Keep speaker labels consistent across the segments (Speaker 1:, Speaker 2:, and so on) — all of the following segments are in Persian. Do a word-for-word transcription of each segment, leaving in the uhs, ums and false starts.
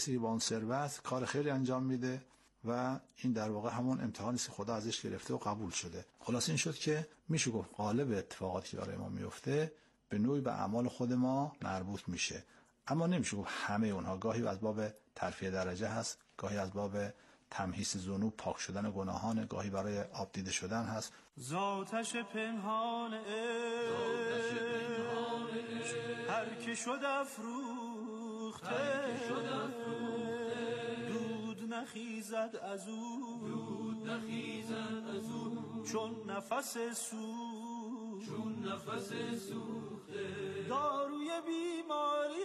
Speaker 1: کسی با اون ثروت کار خیلی انجام میده و این در واقع همون امتحانی است خدا ازش گرفته و قبول شده. خلاص این شد که میشه گفت غالب اتفاقاتی که برای ما میفته به نوعی به اعمال خود ما مربوط میشه، اما نمیشه گفت همه اونها. گاهی از باب ترفیع درجه هست، گاهی از باب تمحیص ذنوب، پاک شدن گناهان، گاهی برای آب دیده شدن هست.
Speaker 2: ذاتش پنهان عشق هر که شد افروخته، دود نخیزد از او، دود نخیزد از او چون نفس سوخت، چون نفس سوخته. داروی بیماریش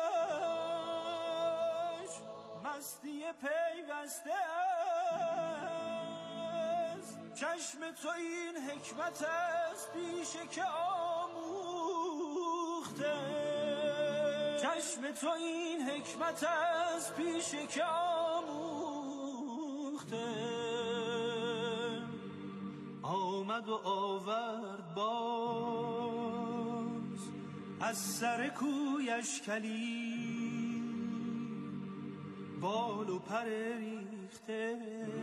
Speaker 2: مستی پیوسته است، چشم تو این حکمت است پیشه که آموخته، چشم تو این حکمت است پیشه که آموخته. آمد و آورد باز از سر کویش کلی، بال و پر ریخته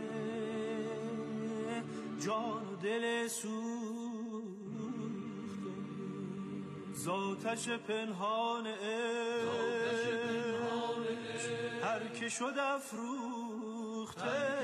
Speaker 2: جان و دل سوخته. ذاتش پنهان عشق هر که شد افروخته،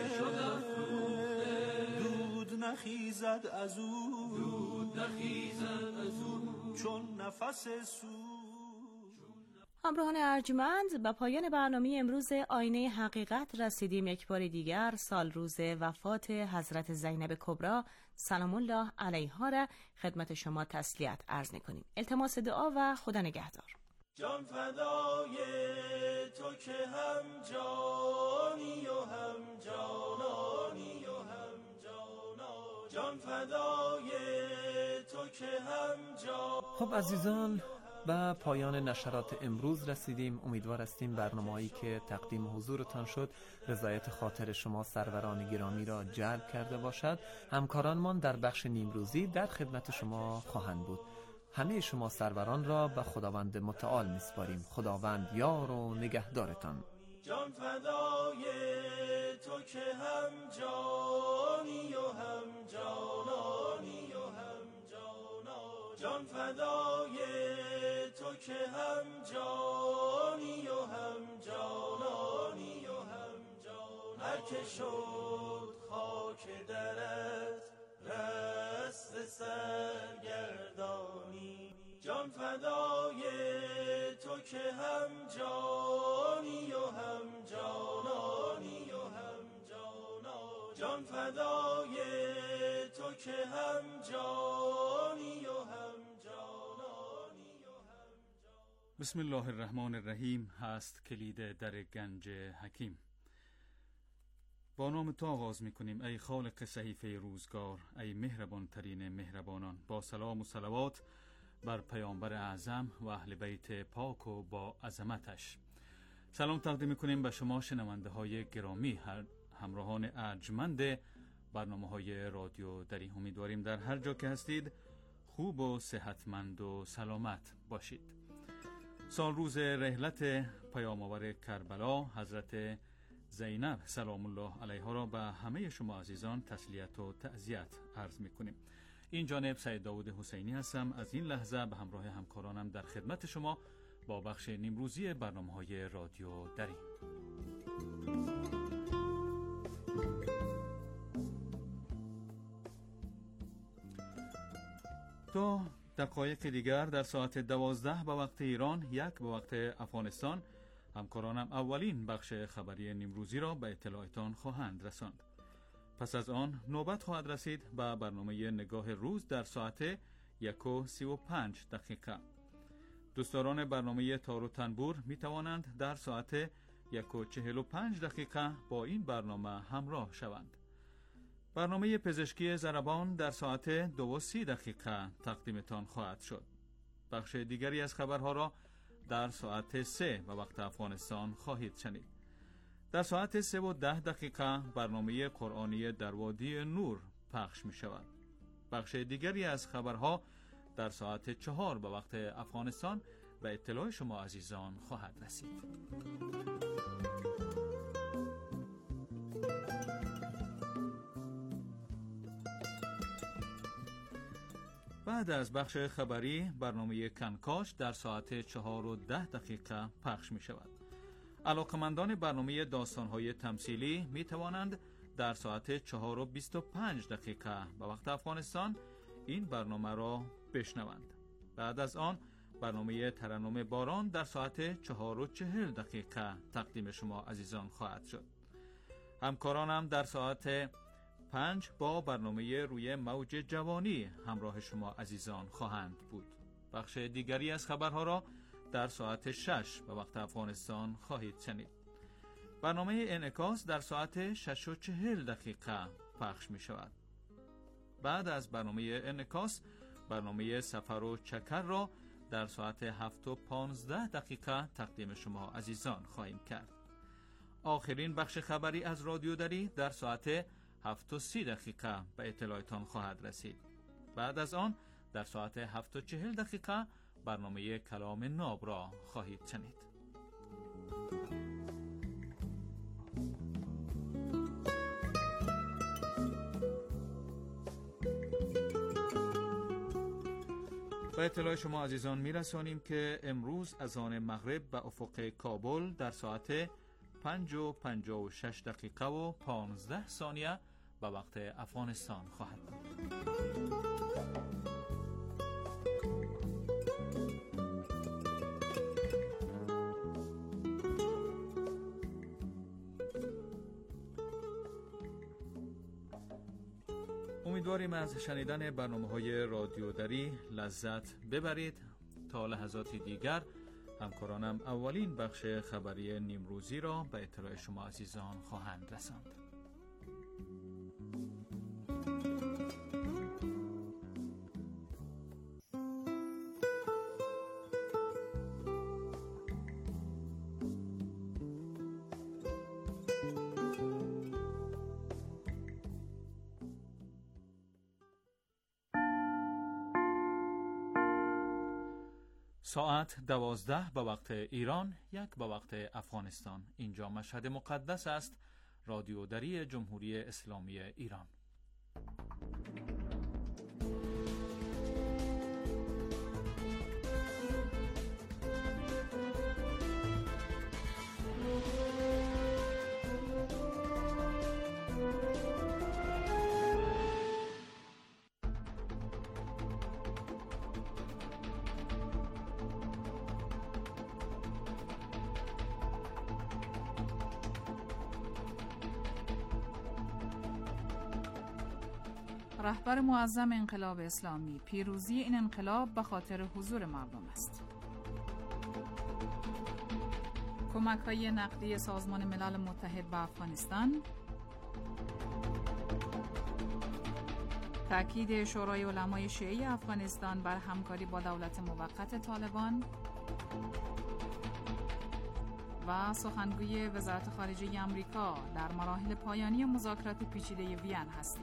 Speaker 2: دود نخیزد از او، دود نخیزد از او چون نفس سوخت.
Speaker 3: همراهان ارجمند، به پایان برنامه امروز آینه حقیقت رسیدیم. یک بار دیگر سال روز وفات حضرت زینب کبری سلام الله علیها را خدمت شما تسلیت عرض می‌کنیم. التماس دعا و خدا نگهدار.
Speaker 2: جان فدای تو که هم جانی و هم جانانی و هم جانا، جان فدای تو که هم جان.
Speaker 4: خب عزیزان، به پایان نشرات امروز رسیدیم. امیدوار هستیم برنامه‌ای که تقدیم حضورتان شد رضایت خاطر شما سروران گرامی را جلب کرده باشد. همکارانمان در بخش نیمروزی در خدمت شما خواهند بود. همه شما سروران را به خداوند متعال میسپاریم. خداوند یار و نگهدارتان.
Speaker 2: جان فدای تو که هم جانی و هم جانانی و هم جانا، جان فدای تو که هم جانی و هم جانانی و هم جانا. هر که شد خاک درت رست سرگردانی، جان فدای تو که هم جانی و هم جانانی و هم جانا، جان فدای تو که هم جانی و هم جانانی و هم جانا.
Speaker 5: بسم الله الرحمن الرحیم. هست کلید در گنج حکیم. با نام تو آغاز می‌کنیم ای خالق صحیفه روزگار، ای مهربان ترین مهربانان. با سلام و صلوات بر پیامبر اعظم و اهل بیت پاک و با عظمتش. سلام تقدیم می‌کنیم به شما شنونده های گرامی، هر همراهان ارجمند برنامه های رادیو دری. امیدواریم در هر جا که هستید خوب و صحتمند و سلامت باشید. سال روز رحلت پیام آور کربلا حضرت زینب سلام الله علیها را به همه شما عزیزان تسلیت و تعزیت عرض می‌کنیم. این جانب سید داود حسینی هستم. از این لحظه به همراه همکارانم در خدمت شما با بخش نیمروزی برنامه‌های رادیو دری. تا دقایق دیگر در ساعت دوازده به وقت ایران، یک به وقت افغانستان، همکارانم اولین بخش خبری نیمروزی را به اطلاعتان خواهند رساند. پس از آن نوبت خواهد رسید به برنامه نگاه روز در ساعت یک و سی و پنج دقیقه. دوستداران برنامه تار و تنبور می توانند در ساعت یک و چهل و پنج دقیقه با این برنامه همراه شوند. برنامه پزشکی ضربان در ساعت دو و سی دقیقه تقدیمتان خواهد شد. بخش دیگری از خبرها را در ساعت سه و وقت افغانستان خواهید شنید. در ساعت سه و ده دقیقه برنامه قرآنی در وادی نور پخش می شود. بخش دیگری از خبرها در ساعت چهار به وقت افغانستان به اطلاع شما عزیزان خواهد رسید. بعد از بخش خبری برنامه کنکاش در ساعت چهار و ده دقیقه پخش می شود. علاقمندان برنامه داستان‌های تمثیلی می توانند در ساعت چهار و بیست و پنج دقیقه به وقت افغانستان این برنامه را بشنوند. بعد از آن برنامه ترنم باران در ساعت چهار و چهل دقیقه تقدیم شما عزیزان خواهد شد. همکارانم در ساعت پنج با برنامه روی موج جوانی همراه شما عزیزان خواهند بود. بخش دیگری از خبرها را در ساعت شش به وقت افغانستان خواهید شنید. برنامه انعکاس در ساعت شش و چهل دقیقه پخش می شود. بعد از برنامه انعکاس برنامه سفر و چکر را در ساعت هفت و پانزده دقیقه تقدیم شما عزیزان خواهیم کرد. آخرین بخش خبری از رادیو دری در ساعت هفت و سی دقیقه به اطلاعتان خواهد رسید. بعد از آن در ساعت هفت و چهل دقیقه برنامه کلام ناب را خواهید شنید. به اطلاع شما عزیزان میرسانیم که امروز اذان مغرب به افق کابل در ساعت پنج و پنجاه و شش دقیقه و پانزده ثانیه به وقت افغانستان خواهد بود. امیدواریم از شنیدن برنامه‌های رادیو دری لذت ببرید. تا لحظات دیگر همکارانم اولین بخش خبری نیمروزی را به اطلاع شما عزیزان خواهند رساند. ساعت دوازده به وقت ایران، یک به وقت افغانستان. اینجا مشهد مقدس است، رادیو دری جمهوری اسلامی ایران.
Speaker 6: رهبر معظم انقلاب اسلامی: پیروزی این انقلاب به خاطر حضور مردم است. کمک‌های نقدی سازمان ملل متحد به افغانستان. تأکید شورای علمای شیعی افغانستان بر همکاری با دولت موقت طالبان. و سخنگوی وزارت خارجه آمریکا: در مراحل پایانی مذاکرات پیچیده وین هستیم.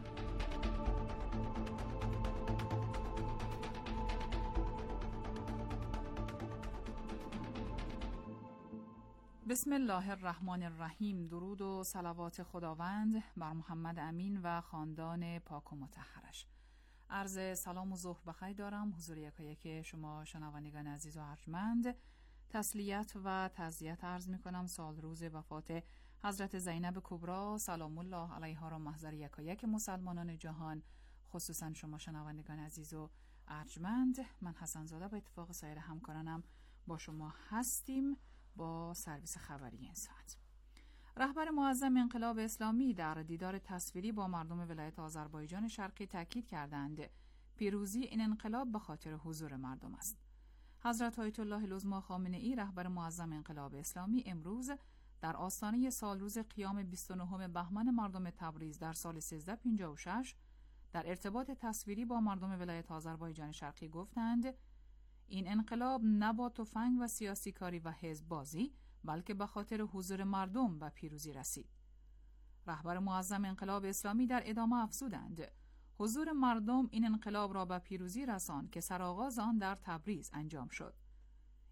Speaker 6: بسم الله الرحمن الرحیم. درود و صلوات خداوند بر محمد امین و خاندان پاک و مطهرش. عرض سلام و ظهر بخیر دارم حضور یکایک شما شنوندگان عزیز و ارجمند. تسلیت و تعزیت عرض می کنم سال روز وفات حضرت زینب کبری سلام الله علیها را محضر یکایک مسلمانان جهان، خصوصا شما شنوندگان عزیز و ارجمند. من حسن زاده به اتفاق سایر همکارانم با شما هستیم با سرویس خبری این ساعت. رهبر معظم انقلاب اسلامی در دیدار تصویری با مردم ولایت آذربایجان شرقی تاکید کردند پیروزی این انقلاب به خاطر حضور مردم است. حضرت آیت الله العظمی خامنه‌ای رهبر معظم انقلاب اسلامی امروز در آستانه سالروز قیام بیست و نهم بهمن مردم تبریز در سال سیزده پنجاه و شش در ارتباط تصویری با مردم ولایت آذربایجان شرقی گفتند این انقلاب نه با تفنگ و سیاسی کاری و حزب بازی بلکه به خاطر حضور مردم به پیروزی رسید. رهبر معظم انقلاب اسلامی در ادامه افزودند حضور مردم این انقلاب را به پیروزی رساند که سرآغاز آن در تبریز انجام شد.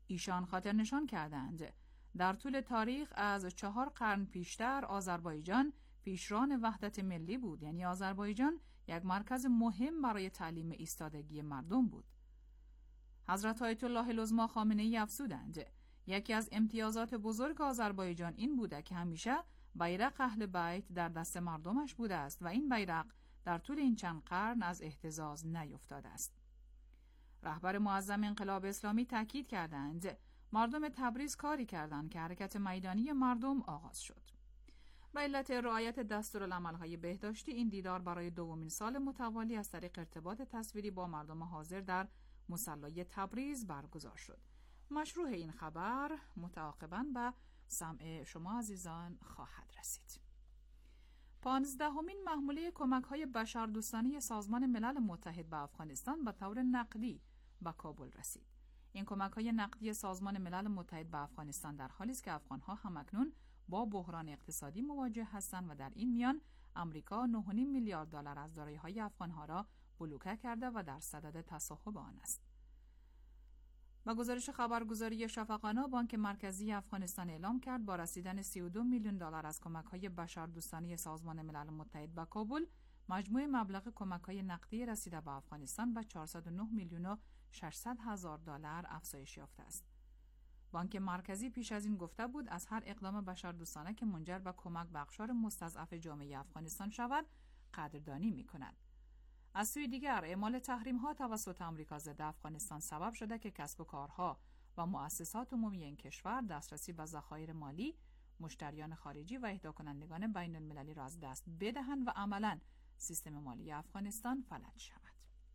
Speaker 6: ایشان خاطر نشان کردند در طول تاریخ از چهار قرن پیشتر آذربایجان پیشران وحدت ملی بود، یعنی آذربایجان یک مرکز مهم برای تعلیم ایستادگی مردم بود. حضرت آیت الله العظمی خامنه‌ای افزودند یکی از امتیازات بزرگ آذربایجان این بوده که همیشه بیرق اهل بیت در دست مردمش بوده است و این بیرق در طول این چند قرن از اهتزاز نیفتاده است. رهبر معظم انقلاب اسلامی تاکید کردند مردم تبریز کاری کردند که حرکت میدانی مردم آغاز شد. به علت رعایت دستورالعمل‌های بهداشتی این دیدار برای دومین سال متوالی از طریق ارتباط تصویری با مردم حاضر در مصلی تبریز برگزار شد. مشروع این خبر متعاقباً به سمع شما عزیزان خواهد رسید. پانزدهمین محموله کمک‌های بشردوستانه سازمان ملل متحد به افغانستان به طور نقدی به کابل رسید. این کمک‌های نقدی سازمان ملل متحد به افغانستان در حالی است که افغان‌ها همکنون با بحران اقتصادی مواجه هستند و در این میان آمریکا نه و نیم میلیارد دلار از دارایی‌های افغان‌ها را بلوکه کرده و در صدد تصاحب آن است. با گزارش خبرگزاری شفقانه، بانک مرکزی افغانستان اعلام کرد با رسیدن سی و دو میلیون دلار از کمک‌های بشردوستانه سازمان ملل متحد به کابل، مجموع مبلغ کمک‌های نقدی رسیده به افغانستان به چهارصد و نه میلیون و ششصد هزار دلار افزایش یافته است. بانک مرکزی پیش از این گفته بود از هر اقدام بشردوستانه که منجر به کمک به اقشار مستضعف جامعه افغانستان شود، قدردانی می‌کند. از سوی دیگر اعمال تحریم‌ها توسط آمریکا ضد افغانستان سبب شده که کسب و کارها و مؤسسات عمومی این کشور دسترسی به ذخایر مالی، مشتریان خارجی و اهداکنندگان بین المللی را از دست بدهند و عملاً سیستم مالی افغانستان فلج شود.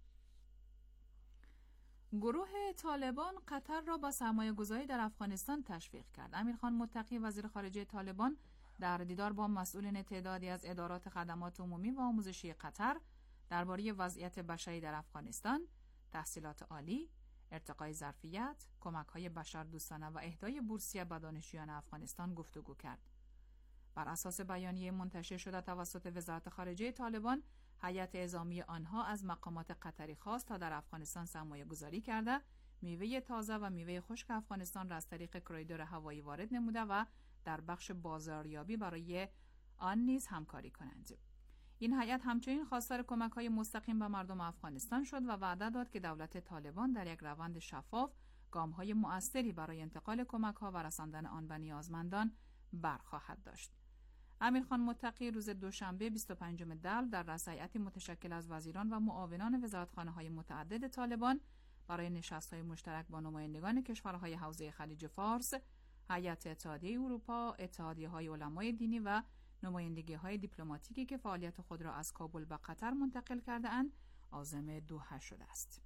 Speaker 6: گروه طالبان قطر را با سرمایه‌گذاری در افغانستان تشویق کرد. امیرخان متقی وزیر خارجه طالبان در دیدار با مسئولین تعدادی از ادارات خدمات عمومی و آموزشی قطر درباره وضعیت بشری در افغانستان، تحصیلات عالی، ارتقای ظرفیت، کمک‌های بشردوستانه و اهدای بورسیه به دانشجویان افغانستان گفتگو کرد. بر اساس بیانیه منتشر شده توسط وزارت خارجه طالبان، هیئت اعزامی آنها از مقامات قطری خواست تا در افغانستان سرمایه گذاری کرده، میوه تازه و میوه خشک افغانستان را از طریق کریدور هوایی وارد نموده و در بخش بازاریابی برای آن نیز همکاری کنند. این هیئت همچنین خواستار کمک‌های مستقیم به مردم افغانستان شد و وعده داد که دولت طالبان در یک روند شفاف گام‌های مؤثری برای انتقال کمک‌ها و رساندن آن به نیازمندان برخواهد داشت. امیرخان متقی روز دوشنبه بیست و پنجم دلو در رأس هیئتی متشکل از وزیران و معاونان وزارتخانه‌های متعدد طالبان برای نشست‌های مشترک با نمایندگان کشورهای حوزه خلیج فارس، هیئت اتحادیه اروپا، اتحادیه‌های علمای دینی و نمایندگی‌های دیپلماتیکی که فعالیت خود را از کابل به قطر منتقل کرده‌اند، عازم دوحه شده است.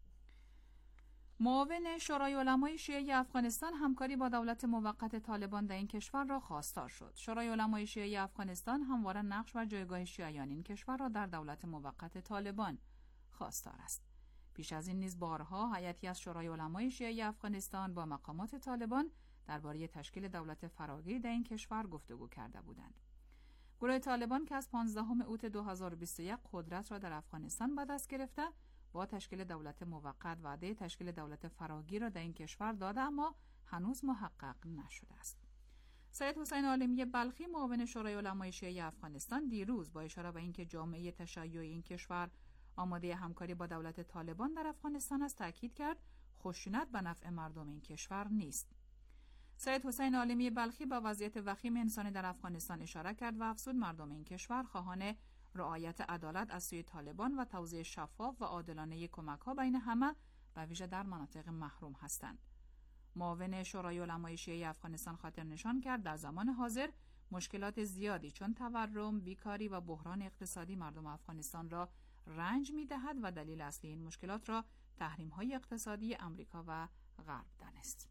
Speaker 6: معاون شورای علمای شیعه افغانستان همکاری با دولت موقت طالبان در این کشور را خواستار شد. شورای علمای شیعه افغانستان همواره نقش و جایگاه شیعیان این کشور را در دولت موقت طالبان خواستار است. پیش از این نیز بارها هیئتی از شورای علمای شیعه افغانستان با مقامات طالبان درباره تشکیل دولت فراگیری در این کشور گفتگو کرده بودند. گروه طالبان که از پانزدهم اوت دو هزار و بیست و یک قدرت را در افغانستان به دست گرفته، با تشکیل دولت موقت وعده تشکیل دولت فراگیر را در این کشور داده اما هنوز محقق نشده است. سید حسین عالمی بلخی معاون شورای علمای شیعه افغانستان دیروز با اشاره به اینکه جامعه تشیعی این کشور آماده همکاری با دولت طالبان در افغانستان است تاکید کرد خشونت به نفع مردم این کشور نیست. سید حسین عالمی بلخی با وضعیت وخیم انسانی در افغانستان اشاره کرد و افزود مردم این کشور خواهان رعایت عدالت از سوی طالبان و توزیع شفاف و عادلانه کمک‌ها بین همه و ویژه در مناطق محروم هستند. معاون شورای علمای شیعه افغانستان خاطر نشان کرد در زمان حاضر مشکلات زیادی چون تورم، بیکاری و بحران اقتصادی مردم افغانستان را رنج می‌دهد و دلیل اصلی این مشکلات را تحریم‌های اقتصادی آمریکا و غرب دانست.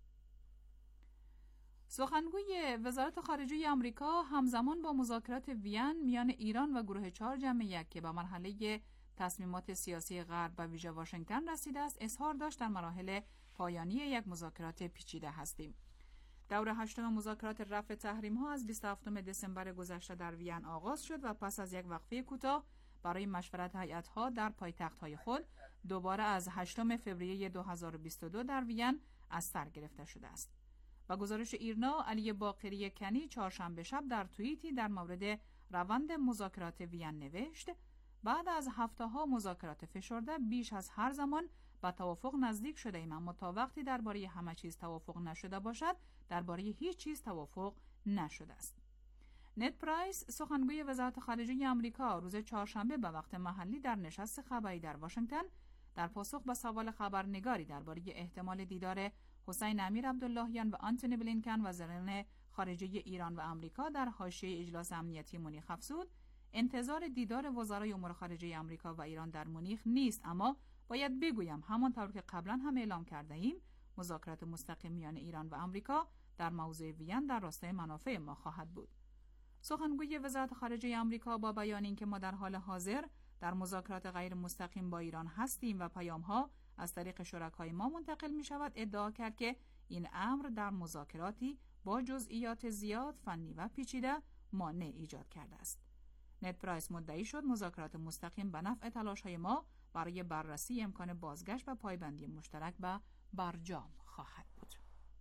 Speaker 6: سخنگوی وزارت خارجه آمریکا همزمان با مذاکرات وین میان ایران و گروه چهار جمع یک که به مرحله تصمیمات سیاسی غرب و ویژه واشنگتن رسیده است، اظهار داشت در مراحل پایانی یک مذاکرات پیچیده هستیم. دور هشتم مذاکرات رفع تحریم‌ها از بیست و هفتم دسامبر گذشته در وین آغاز شد و پس از یک وقفه کوتاه برای مشورت هیئت‌ها در پایتخت‌های خود دوباره از هشتم فوریه دو هزار و بیست و دو در وین از سر گرفته شده است. و گزارش ایرنا، علی باقری کنی چهارشنبه شب در توییتی در مورد روند مذاکرات وین نوشت: بعد از هفته‌ها مذاکرات فشرده بیش از هر زمان به توافق نزدیک شده ایم، اما تا وقتی درباره همه چیز توافق نشده باشد درباره هیچ چیز توافق نشده است. نت پرایس، سخنگوی وزارت خارجه آمریکا، روز چهارشنبه به وقت محلی در نشست خبری در واشنگتن در پاسخ به سوال خبرنگاری درباره احتمال دیدار حسین امیر عبداللهیان و آنتونی بلینکن وزیران خارجه ایران و آمریکا در حاشیه اجلاس امنیتی مونیخ افزود: انتظار دیدار وزرای امور خارجه آمریکا و ایران در مونیخ نیست، اما باید بگویم همانطور که قبلا هم اعلام کرده ایم مذاکرات مستقیم میان ایران و آمریکا در موضوع وین در راستای منافع ما خواهد بود. سخنگوی وزارت خارجه آمریکا با بیان اینکه ما در حال حاضر در مذاکرات غیر مستقیم با ایران هستیم و پیام‌ها از طریق شرکای ما منتقل می شود، ادعا کرد که این امر در مذاکراتی با جزئیات زیاد، فنی و پیچیده مانع ایجاد کرده است. نت پرایس مدعی شد مذاکرات مستقیم به نفع تلاش‌های ما برای بررسی امکان بازگشت و پایبندی مشترک به برجام خواهد بود.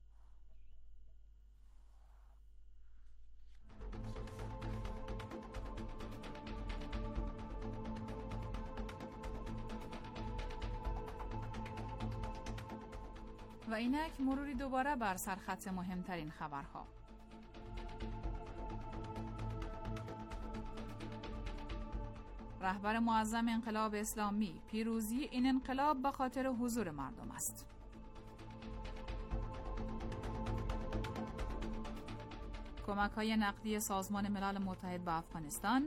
Speaker 6: و اینک مروری دوباره بر سرخط مهمترین خبرها. رهبر معظم انقلاب اسلامی: پیروزی این انقلاب به خاطر حضور مردم است. کمک‌های نقدی سازمان ملل متحد به افغانستان.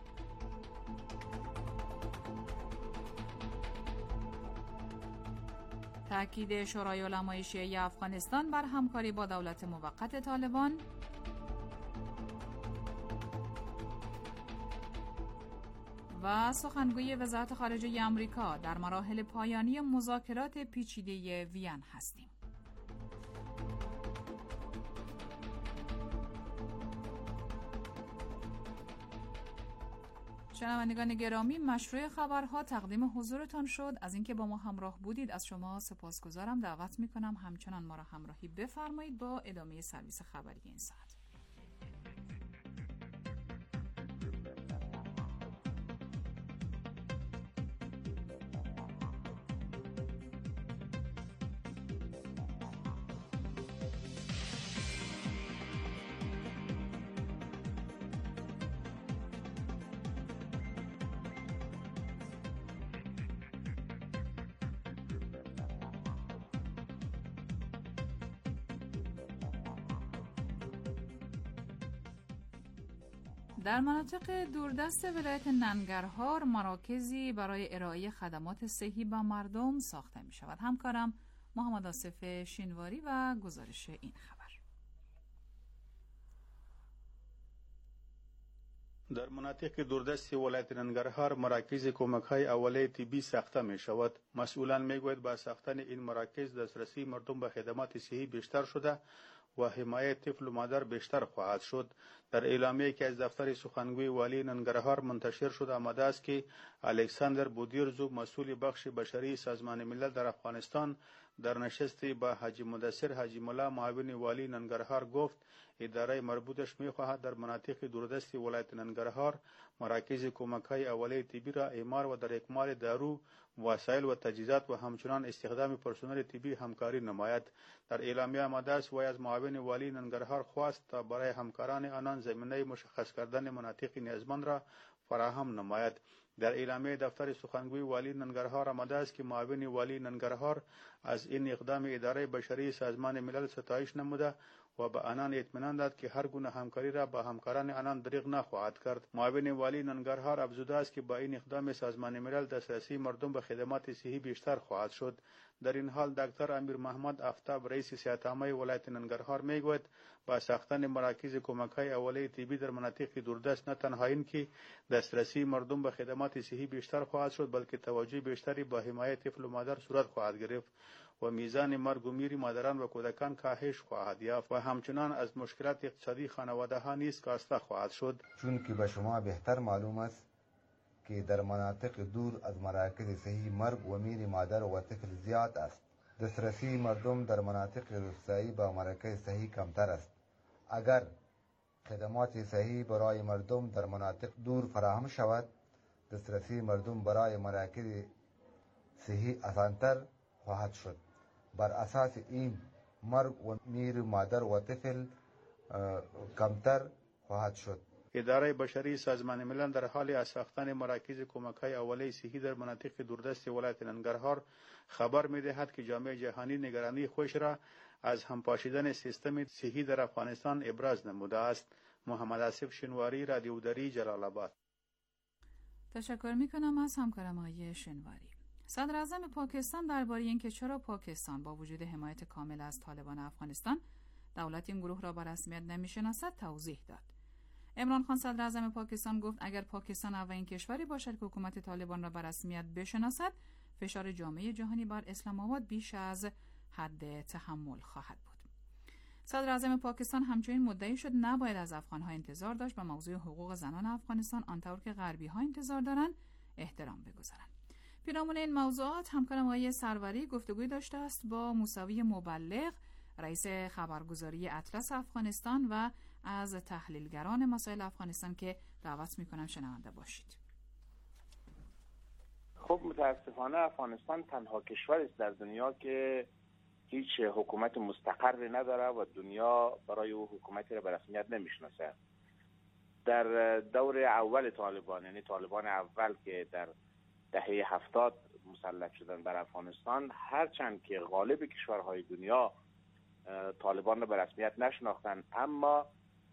Speaker 6: تأکید شورای علمای شیعه افغانستان بر همکاری با دولت موقت طالبان. و سخنگوی وزارت خارجه آمریکا: در مراحل پایانی مذاکرات پیچیده وین هستیم. شنوندگان گرامی، مشروع خبرها تقدیم حضورتان شد. از اینکه با ما همراه بودید از شما سپاسگزارم. دعوت میکنم همچنان ما را همراهی بفرمایید با ادامه سرویس خبری این ساعت. در مناطق دوردست ولایت ننگرهار مراکزی برای ارائه خدمات صحی به مردم ساخته می شود. همکارم محمد آصف شینواری و گزارش این خبر.
Speaker 7: در مناطق دوردست ولایت ننگرهار مراکز کمک‌های اولیه طبی ساخته می شود. مسئولان می گویند با ساختن این مراکز دسترسی مردم به خدمات صحی بیشتر شده و حمایت طفل و مادر بیشتر خواهد شد. در اعلامیه‌ای که از دفتر سخنگوی والی ننگرهار منتشر شده آمده است که الکساندر بودیرزو، مسئول بخش بشری سازمان ملل در افغانستان، در نشستی با حاجی مدثر حاجی مولا معاون والی ننگرهار گفت اداره مربوطش می‌خواهد در مناطق دوردست ولایت ننگرهار مراکز کمک‌های اولیه طبی را اعمار و در اکمال دارو، وسایل و تجهیزات و همچنان استخدام پرسنل طبی همکاری نماید. در اعلامیه آمده است وی از معاون والی ننگرهار خواست تا برای همکاران آنان زمینه مشخص کردن مناطق نیازمند را فراهم نماید. در اعلامیه دفتر سخنگوی والی ننگرهار آمده است که معاون والی ننگرهار از این اقدام اداره بشری سازمان ملل ستایش نموده و به آنان اطمینان داد که هر گونه همکاری را با همکاران آنان دریغ نخواهد کرد. معاون والی ننگرهار افزوده است که با این اقدام سازمان ملل دسترسی مردم به خدمات صحی بیشتر خواهد شد. در این حال دکتر امیر محمد آفتاب، رئیس صحت عامه ولایت ننگرهار میگوید با ساختن مراکز کمک‌های اولیه طبی در مناطق دوردست نه تنها این که دسترسی مردم به خدمات صحی بیشتر خواهد شد، بلکه توجه بیشتری با حمایت طفل و مادر صورت خواهد گرفت و میزان مرگ و میر مادران و کودکان کاهش خواهد یافت و همچنان از مشکلات اقتصادی خانواده ها نیز کاسته خواهد شد.
Speaker 8: چون که به شما بهتر معلوم است که در مناطق دور از مراکز صحی مرگ و میر مادر و طفل زیاد است. دسترسی مردم در مناطق روستایی با مراکز صحی کمتر است. اگر خدمات صحی برای مردم در مناطق دور فراهم شود، دسترسی مردم برای مراکز صحی آسانتر خواهد شد. بر اساس این مرگ و میر مادر و طفل کمتر خواهد شد.
Speaker 7: اداره بشری سازمان ملل در حال از ساختن مراکز کمک‌های اولیه صحی در مناطق دوردست ولایت ننگرهار خبر می‌دهد که جامعه جهانی نگرانی خود را از همپاشیدن سیستم صحی در افغانستان ابراز نموده است. محمد آصف شنواری، رادیو دری، جلال آباد.
Speaker 6: تشکر می‌کنم از همکارم آقای شنواری. صدر اعظم پاکستان درباره اینکه چرا پاکستان با وجود حمایت کامل از طالبان افغانستان دولت این گروه را به رسمیت نمی‌شناسد توضیح داد. عمران خان صدر اعظم پاکستان گفت اگر پاکستان اولین کشوری باشد که حکومت طالبان را به رسمیت بشناسد، فشار جامعه جهانی بر اسلام آباد بیش از حد تحمل خواهد بود. صدر اعظم پاکستان همچنین مدعی شد نباید از افغان‌ها انتظار داشت به موضوع حقوق زنان افغانستان آنطور که غربی‌ها انتظار دارند احترام بگذارند. پیرامون این موضوعات همکارم آقای سروری گفتگوی داشته است با موسوی مبلغ، رئیس خبرگزاری اطلس افغانستان و از تحلیلگران مسائل افغانستان که دعوت میکنم شنونده باشید.
Speaker 9: خب متاسفانه افغانستان تنها کشوری است در دنیا که هیچ حکومت مستقری نداره و دنیا برای او حکومتی را به رسمیت نمیشناسه. در دور اول طالبان، یعنی طالبان اول که در دهه هفتاد مسلط شدن بر افغانستان، هرچند که غالب کشورهای دنیا طالبان را به رسمیت نشناختند، اما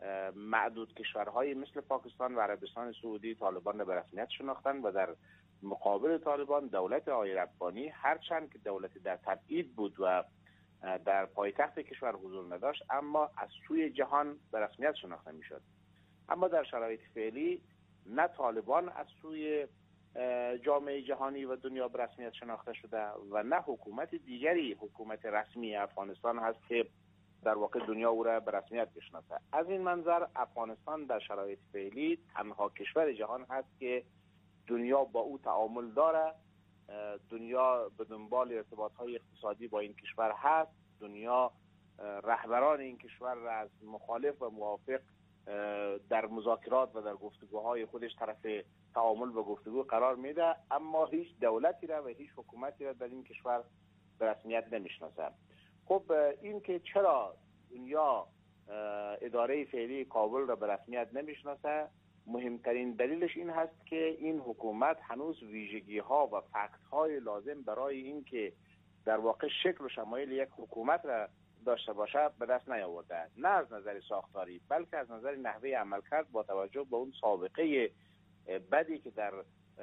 Speaker 9: معدود کشورهای مثل پاکستان و عربستان سعودی طالبان را به رسمیت شناختند و در مقابل طالبان دولت آقای ربانی، هرچند که دولتی در تبعید بود و در پایتخت کشور حضور نداشت، اما از سوی جهان به رسمیت شناخته میشد. اما در شرایط فعلی نه طالبان از سوی جامعه جهانی و دنیا به رسمیت شناخته شده و نه حکومت دیگری حکومت رسمی افغانستان هست که در واقع دنیا او را به رسمیت بشناسه. از این منظر افغانستان در شرایط فعلی تنها کشور جهان هست که دنیا با او تعامل داره، دنیا به دنبال ارتباط‌های اقتصادی با این کشور هست، دنیا رهبران این کشور را از مخالف و موافق در مذاکرات و در گفتگوهای خودش طرف تعامل و گفتگو قرار میده، اما هیچ دولتی را و هیچ حکومتی را در این کشور به رسمیت نمیشناسه. خب این که چرا دنیا اداره فعلی کابل را به رسمیت نمیشناسه، مهمترین دلیلش این هست که این حکومت هنوز ویژگی ها و فکت های لازم برای این که در واقع شکل و شمایل یک حکومت را داشته باشه به دست نیاورده، نه از نظر ساختاری بلکه از نظر نحوه عملکرد با توجه به اون سابقه بدی که در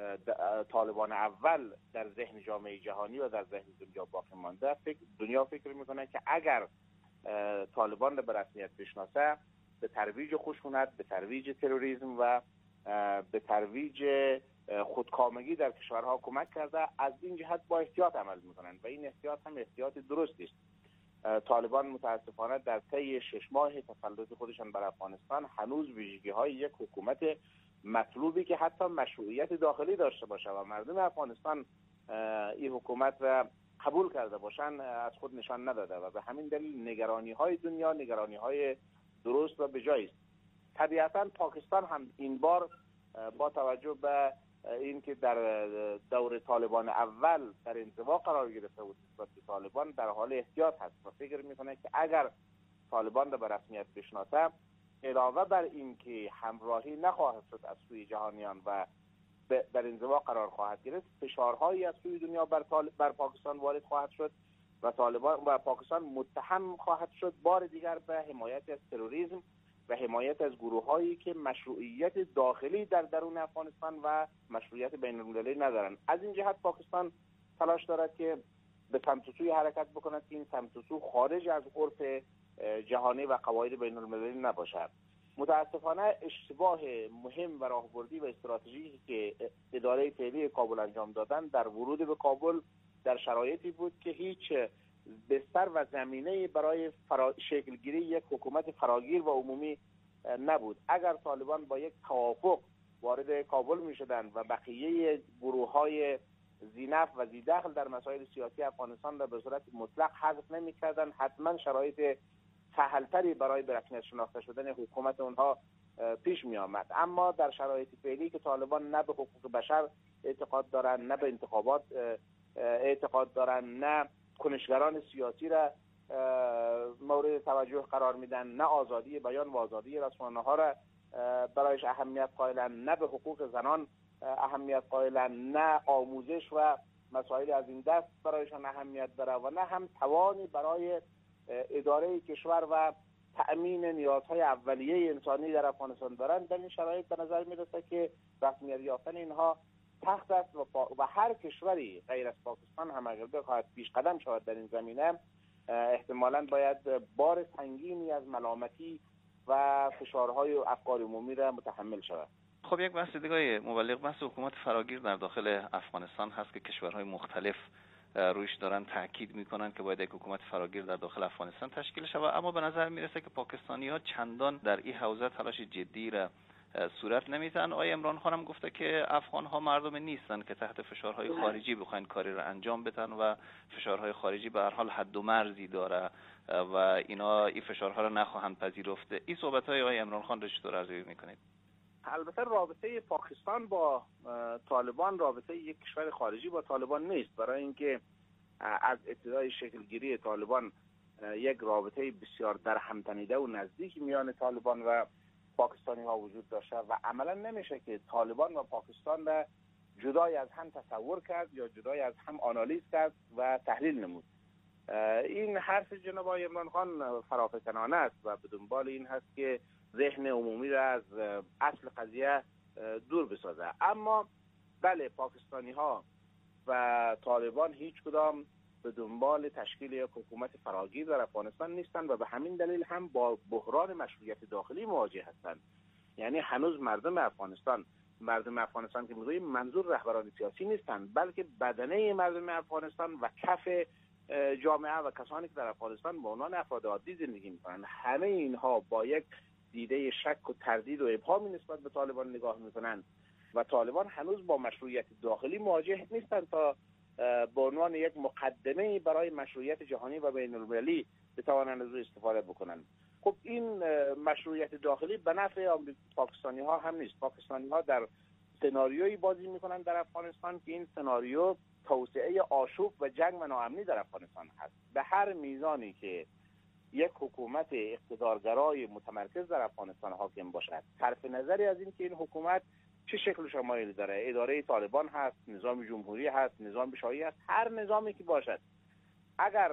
Speaker 9: طالبان اول در ذهن جامعه جهانی و در ذهن دنیا باقی مانده. فکر دنیا فکر میکنه که اگر طالبان را به رسمیت بشناسه به ترویج خشونت، به ترویج تروریسم و به ترویج خودکامگی در کشورها کمک کرده. از این جهت با احتیاط عمل میکنن و این احتیاط هم احتیاط درستی است. طالبان متاسفانه در طی شش ماه تسلط خودشان بر افغانستان هنوز ویژگی های یک حکومت مطلوبی که حتی مشروعیت داخلی داشته باشه و مردم افغانستان این حکومت را قبول کرده باشن از خود نشان نداده و به همین دلیل نگرانی های دنیا نگرانی های درست و بجایی است. طبیعتا پاکستان هم این بار با توجه به اینکه در دور طالبان اول در انزوا قرار گرفته بود نسبت به طالبان در حال احتیاط هست و فکر میکنه که اگر طالبان را به رسمیت بشناسه علاوه بر اینکه همراهی نخواهد شد از سوی جهانیان و در انزوا قرار خواهد گرفت، فشارهایی از سوی دنیا بر, بر پاکستان وارد خواهد شد و طالبان و پاکستان متهم خواهد شد بار دیگر به حمایت از تروریسم و حمایت از گروه‌هایی که مشروعیت داخلی در درون افغانستان و مشروعیت بین‌المللی ندارند. از این جهت پاکستان تلاش دارد که به سمت و سوی حرکت بکند که این سمت و سو خارج از عرف جهانی و قواعد بین‌المللی نباشد. متاسفانه اشتباه مهم و راهبردی و استراتژیکی که اداره فعلی کابل انجام دادن در ورود به کابل در شرایطی بود که هیچ بستر و زمینه برای فرا... شکلگیری یک حکومت فراگیر و عمومی نبود. اگر طالبان با یک توافق وارد کابل می شدند و بقیه گروه های ذینفع و ذی‌دخل در مسائل سیاسی افغانستان را به صورت مطلق حذف نمی‌کردند، حتما شرایط سهل‌تری برای به رسمیت شناخته شدن حکومت اونها پیش می آمد. اما در شرایط فعلی که طالبان نه به حقوق بشر اعتقاد دارند، نه به انتخابات اعتقاد دارند، نه کنشگران سیاسی را مورد توجه قرار میدن، نه آزادی بیان و آزادی رسانه ها را برایش اهمیت قائلند، نه به حقوق زنان اهمیت قائلند، نه آموزش و مسائل از این دست برایشان اهمیت داره و نه هم توانی برای اداره کشور و تأمین نیازهای اولیه انسانی در افغانستان دارند. در این شرایط به نظر میرسه که رسمیت یافتن اینها سخت است و, و هر کشوری غیر از پاکستان هم اگر بخواهد پیش قدم شود در این زمینه احتمالاً باید بار سنگینی از ملامتی و فشارهای و افکار عمومی را متحمل شود.
Speaker 10: خب یک بحث دیگه مبلغ، بحث حکومت فراگیر در داخل افغانستان هست که کشورهای مختلف رویش دارن تاکید میکنن که باید یک حکومت فراگیر در داخل افغانستان تشکیل شود، اما به نظر میرسه که پاکستانی ها چندان در این حوزه تلاش جدی را صورت نمیدن. آقای عمران خان هم گفته که افغان ها مردم نیستن که تحت فشارهای خارجی بخواین کاری را انجام بدن و فشارهای خارجی به هر حال حد و مرزی داره و اینا این فشارها را نخواهند پذیرفت. این صحبت‌های آقای عمران خان را چطور ارزیابی میکنید؟
Speaker 9: البته رابطه پاکستان با طالبان رابطه یک کشور خارجی با طالبان نیست، برای اینکه از ابتدای شکلگیری طالبان یک رابطه بسیار در هم تنیده و نزدیک میان طالبان و پاکستانی ها وجود داشته و عملا نمیشه که طالبان و پاکستان را جدای از هم تصور کرد یا جدای از هم آنالیز کرد و تحلیل نمود. این حرف جناب آقای عمران خان فرافکنانه است و به دنبال این هست که ذهن عمومی را از اصل قضیه دور بسازه. اما بله، پاکستانی ها و طالبان هیچ کدام به دنبال تشکیل یک حکومت فراگیر در افغانستان نیستند و به همین دلیل هم با بحران مشروعیت داخلی مواجه هستند. یعنی هنوز مردم افغانستان مردم افغانستان که میگوییم منظور رهبران سیاسی نیستند، بلکه بدنه مردم افغانستان و کف جامعه و کسانی که در افغانستان به عنوان افراد عادی زندگی میکنند، همه اینها با یک دیده شک و تردید و ابهامی نسبت به طالبان نگاه میکنند و طالبان هنوز با مشروعیت داخلی مواجه نیستند تا به عنوان یک مقدمه برای مشروعیت جهانی و بین المللی بتوانند از او استفاده بکنند. خب این مشروعیت داخلی به نفع پاکستانی ها هم نیست. پاکستانی ها در سناریویی بازی میکنند در افغانستان که این سناریو توسعه آشوب و جنگ و ناامنی در افغانستان هست. به هر میزانی که یک حکومت اقتدارگرای متمرکز در افغانستان حاکم باشد، صرف نظری از این که این حکومت چه شکل شمایلی داره، اداره طالبان هست، نظام جمهوری هست، نظام شاهی هست، هر نظامی که باشد، اگر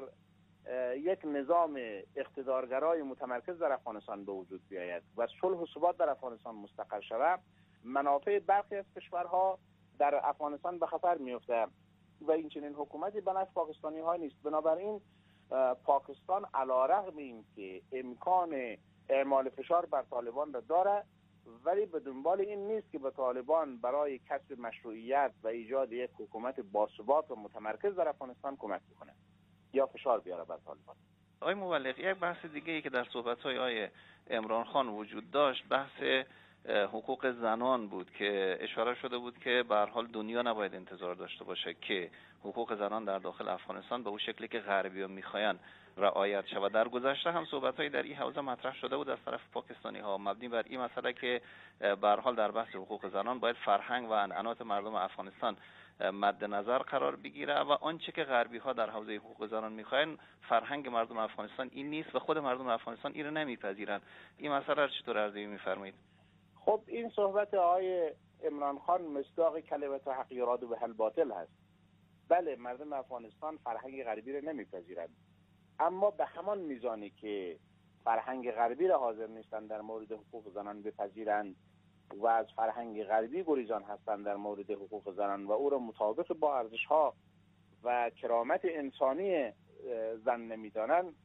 Speaker 9: یک نظام اقتدارگرای متمرکز در افغانستان به وجود بیاید و صلح و ثبات در افغانستان مستقر شود، منافع برخی از کشورها در افغانستان به خطر میفته و این چنین حکومتی به نفع پاکستانی ها نیست. بنابراین پاکستان علیرغم این که امکان اعمال فشار بر طالبان را داره، ولی به دنبال این نیست که به طالبان برای کسب مشروعیت و ایجاد یک حکومت باثبات و متمرکز در افغانستان کمک بکنه یا فشار بیاره بر طالبان.
Speaker 10: آقای مبلغ، یک بحث دیگه ای که در صحبت‌های آقای عمران خان وجود داشت بحث حقوق زنان بود که اشاره شده بود که به هر حال دنیا نباید انتظار داشته باشه که حقوق زنان در داخل افغانستان به اون شکلی که غربی‌ها می‌خواین رعایت شود. در گذشته هم صحبت‌هایی در این حوزه مطرح شده بود از طرف پاکستانی‌ها مبنی بر این مسئله که به هر حال در بحث حقوق زنان باید فرهنگ و عنعنات مردم افغانستان مد نظر قرار بگیره و آنچه که غربی‌ها در حوزه حقوق زنان می‌خواین فرهنگ مردم افغانستان این نیست و خود مردم افغانستان این رو نمی‌پذیرن. این مسئله رو چطور ارزیابی می‌فرمایید؟
Speaker 9: خب این صحبت آقای عمران خان مصداق کلمت حق یراد به الباطل هست. بله، مردم افغانستان فرهنگ غربی را نمیپذیرند، اما به همان میزانی که فرهنگ غربی را حاضر نیستند در مورد حقوق زنان بپذیرند و از فرهنگ غربی گریزان هستند در مورد حقوق زنان و او را مطابق با ارزش‌ها و کرامت انسانی زن نمیدانند،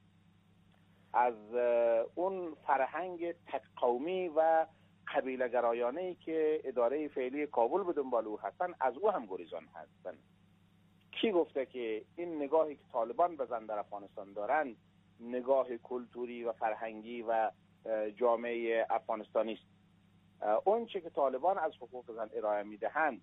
Speaker 9: از اون فرهنگ تک قومی و قبیله گرایانه‌ای که اداره فعلی کابل به دنبال او هستند از او هم گریزان هستند. کی گفته که این نگاهی که طالبان به زن در افغانستان دارند نگاه کلتوری و فرهنگی و جامعه افغانستانی است؟ اون چه که طالبان از حقوق زن ارائه میدهند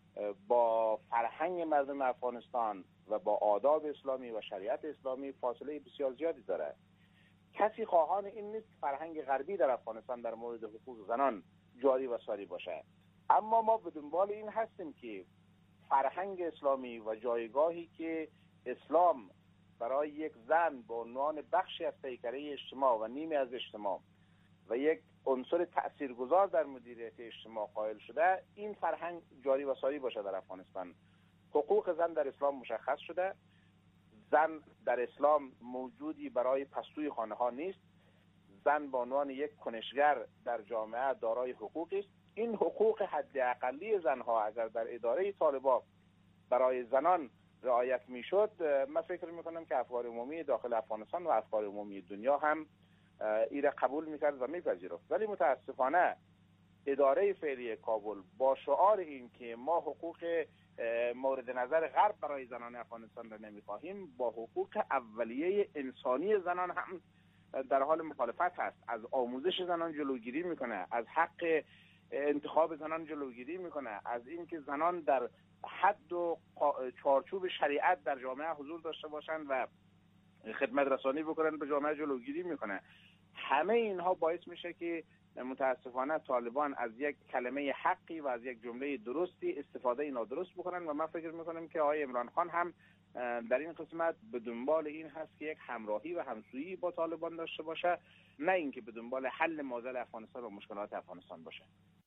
Speaker 9: با فرهنگ مردم افغانستان و با آداب اسلامی و شریعت اسلامی فاصله بسیار زیادی داره. کسی خواهان این نیست فرهنگ غربی در افغانستان در مورد حقوق زنان جاری و ساری باشه، اما ما به دنبال این هستیم که فرهنگ اسلامی و جایگاهی که اسلام برای یک زن به عنوان بخشی از پیکره اجتماع و نیمی از اجتماع و یک عنصر تاثیرگذار در مدیریت اجتماع قائل شده، این فرهنگ جاری و ساری باشه در افغانستان. حقوق زن در اسلام مشخص شده. زن در اسلام موجودی برای پستوی خانه ها نیست. زن به عنوان یک کنشگر در جامعه دارای حقوقی است. این حقوق حداقلی زنها اگر در اداره طالبان برای زنان رعایت میشد، من فکر میکنم که افکار عمومی داخل افغانستان و افکار عمومی دنیا هم ایره قبول میکرد و میپذیرفت. ولی متاسفانه اداره فعلی کابل با شعار این که ما حقوق مورد نظر غرب برای زنان افغانستان را نمیخواهیم، با حقوق اولیه انسانی زنان هم در حال مخالفت هست. از آموزش زنان جلوگیری میکنه، از حق انتخاب زنان جلوگیری میکنه، از اینکه زنان در حد و چارچوب شریعت در جامعه حضور داشته باشند و خدمت رسانی بکنن به جامعه جلوگیری میکنه. همه اینها باعث میشه که متاسفانه طالبان از یک کلمه حقی و از یک جمله درستی استفاده نادرست بکنن و من فکر میکنم که آقای عمران خان هم در این قسمت به دنبال این هست که یک همراهی و همسویی با طالبان داشته باشه، نه اینکه به دنبال حل معضل افغانستان و مشکلات افغانستان باشه.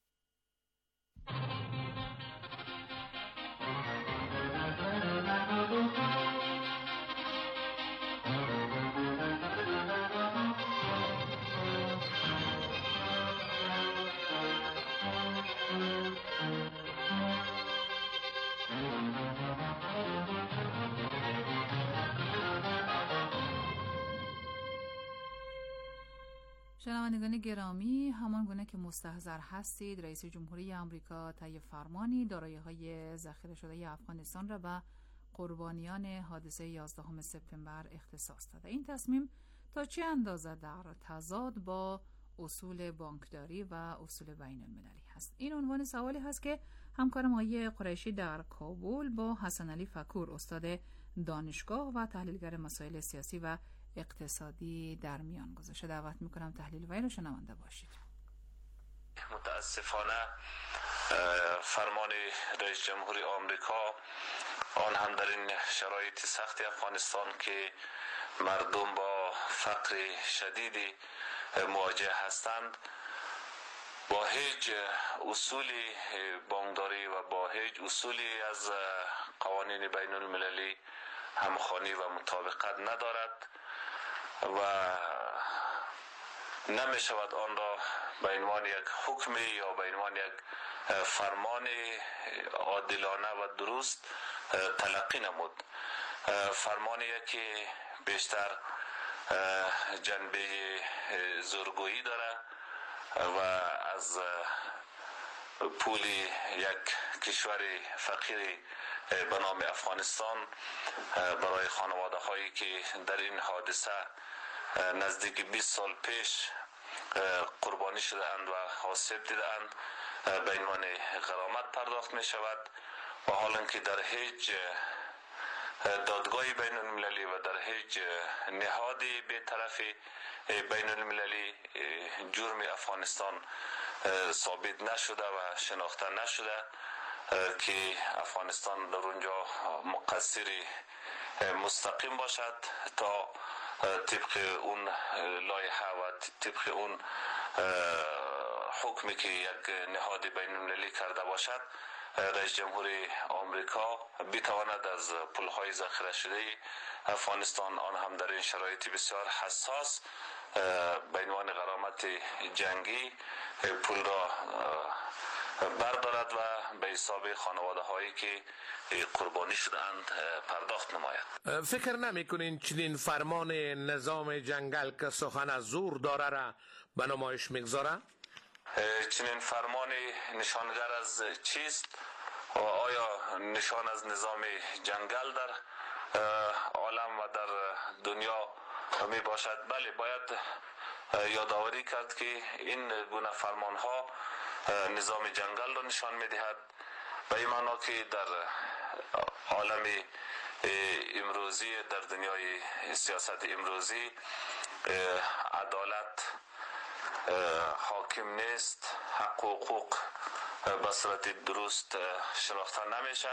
Speaker 6: شنوندگان گرامی، همان گونه که مستحضر هستید، رئیس جمهوری آمریکا طی فرمانی دارایی‌های ذخیره شده افغانستان را به قربانیان حادثه یازدهم سپتامبر اختصاص داده. این تصمیم تا چه اندازه در تضاد با اصول بانکداری و اصول بین المللی هست؟ این عنوان سوالی هست که همکارم آقای قریشی در کابل با حسن علی فکور، استاد دانشگاه و تحلیلگر مسائل سیاسی و اقتصادی در میان گذاشته. دعوت میکنم تحلیل وی رو شنونده باشید.
Speaker 11: متاسفانه فرمان رئیس جمهوری آمریکا، آن هم در این شرایط سخت افغانستان که مردم با فقر شدیدی مواجه هستند، با هیچ اصولی بانکداری و با هیچ اصولی از قوانین بین المللی همخوانی و مطابقت ندارد و نمی شود آن را به عنوان یک حکم یا به عنوان یک فرمان عادلانه و درست تلقی نمود. فرمانی که بیشتر جنبه زورگویی داره و از پول یک کشور فقیر به نام افغانستان برای خانواده هایی که در این حادثه نزدیک بیست سال پیش قربانی شده اند و آسیب دیده اند به عنوان غرامت پرداخت می شود و حالا که در هیچ دادگاه بین المللی و در هیچ نهادی بی‌طرف بین المللی جرم افغانستان ثابت نشده و شناخته نشده که افغانستان در اونجا مقصر مستقیم باشد تا طبق اون لایحه و طبق اون حکمی که یک نهاد بین المللی کرده باشد، رئیس جمهوری آمریکا بتواند از پولهای ذخیره شده افغانستان، آن هم در این شرایط بسیار حساس، به عنوان غرامت جنگی پول را بردارد و به حساب خانواده هایی که قربانی شدند پرداخت نماید.
Speaker 12: فکر نمی کنین چنین فرمان نظام جنگل که سخن از زور داره را به نمایش میگذاره؟
Speaker 11: چنین فرمان نشانگر از چیست و آیا نشان از نظام جنگل در عالم و در دنیا می باشد؟ بله، باید یادآوری کرد که این گونه فرمان ها نظام جنگل را نشان می دهد به این معنا که در عالم امروزی، در دنیای سیاست امروزی عدالت حاکم نیست، حق و حقوق به صورت درست شناخته نمیشه.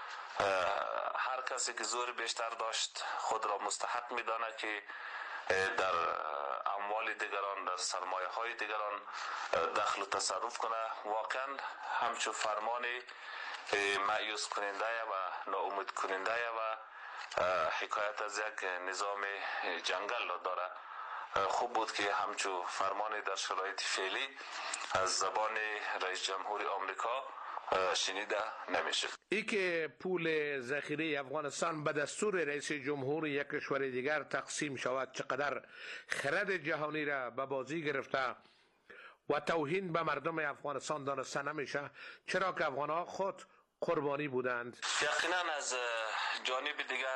Speaker 11: هر کسی که زور بیشتر داشت خود را مستحق میدانه که در اموال دیگران، در سرمایه های دیگران دخل و تصرف کنه. واقعا همچون فرمان مایوس کننده و ناامید کننده و حکایت از یک نظام جنگل داره. خوب بود که همچون فرمان در شرایط فعلی از زبان رئیس جمهور آمریکا شنیده نمیشه.
Speaker 12: ای که پول ذخیره افغانستان به دستور رئیس جمهور یک کشور دیگر تقسیم شود چقدر خرد جهانی را به بازی گرفته و توهین به مردم افغانستان دانسته نمیشه، چرا که افغانها خود قربانی بودند.
Speaker 11: یقینا از جانب دیگر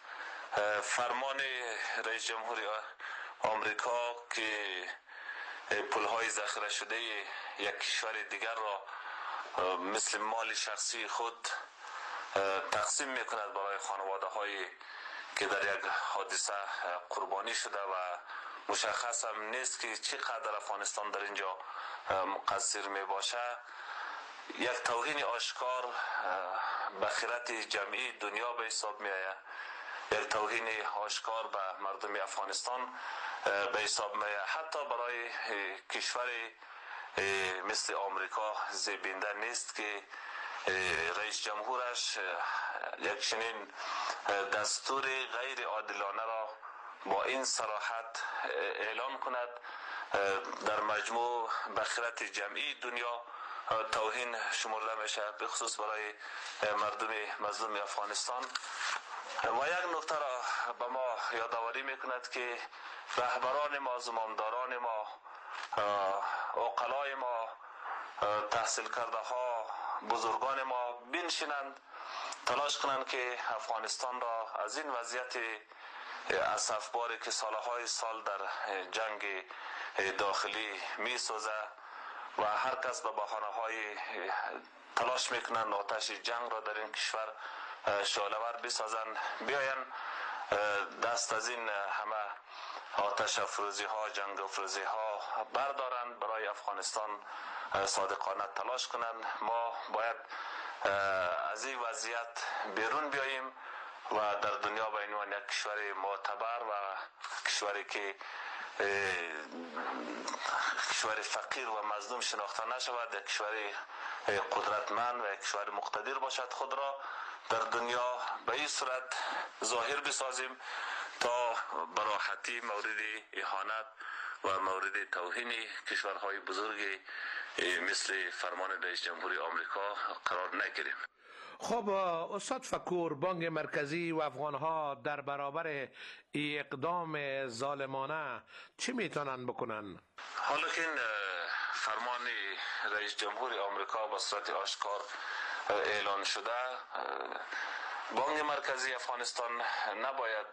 Speaker 11: فرمان رئیس جمهور آمریکا که پولهای ذخیره شده یک کشور دیگر را مثل مال شخصی خود تقسیم میکند برای خانواده هایی که در یک حادثه قربانی شده و مشخص هم نیست که چقدر افغانستان در اینجا مقصر می باشه، یک توهین آشکار به خیرت جمعی دنیا به حساب می آید. یک توهین آشکار به مردم افغانستان به حساب می آید. حتی برای کشور مثل آمریکا زیبنده نیست که رئیس جمهورش یک چنین دستور غیر عادلانه را با این صراحت اعلان کند. در مجموع به خیرت جمعی دنیا توهین شمرده میشه، به خصوص برای مردم مظلوم افغانستان. و یک نکته را به ما یادآوری میکند که رهبران ما، زمامداران ما، عقلای ما، تحصیل کرده ها، بزرگان ما بنشینند، تلاش کنند که افغانستان را از این وضعیت اسفباری که سالهای سال در جنگ داخلی می سوزه و هر کس به بهانه های تلاش میکنند آتش جنگ را در این کشور شعله‌ور بسازند، بیاین دست از این همه آتش افروزی ها، جنگ افروزی ها بردارند، برای افغانستان صادقانه تلاش کنند. ما باید از این وضعیت بیرون بیاییم و در دنیا به عنوان یک کشور معتبر و کشوری که کشور فقیر و مظلوم شناخته نشود، یک کشور قدرتمند و یک کشور مقتدر باشد، خود را در دنیا به این صورت ظاهر بسازیم تا براحتی مورد اهانت و مورد توهین کشورهای بزرگی مثل فرمان رئیس جمهوری آمریکا قرار نگیریم.
Speaker 12: خب استاد فکور، بانک مرکزی و افغانها در برابر اقدام ظالمانه چی میتونن بکنن؟
Speaker 11: حالا که این فرمان رئیس جمهوری آمریکا به صورت آشکار اعلان شده، بانک مرکزی افغانستان نباید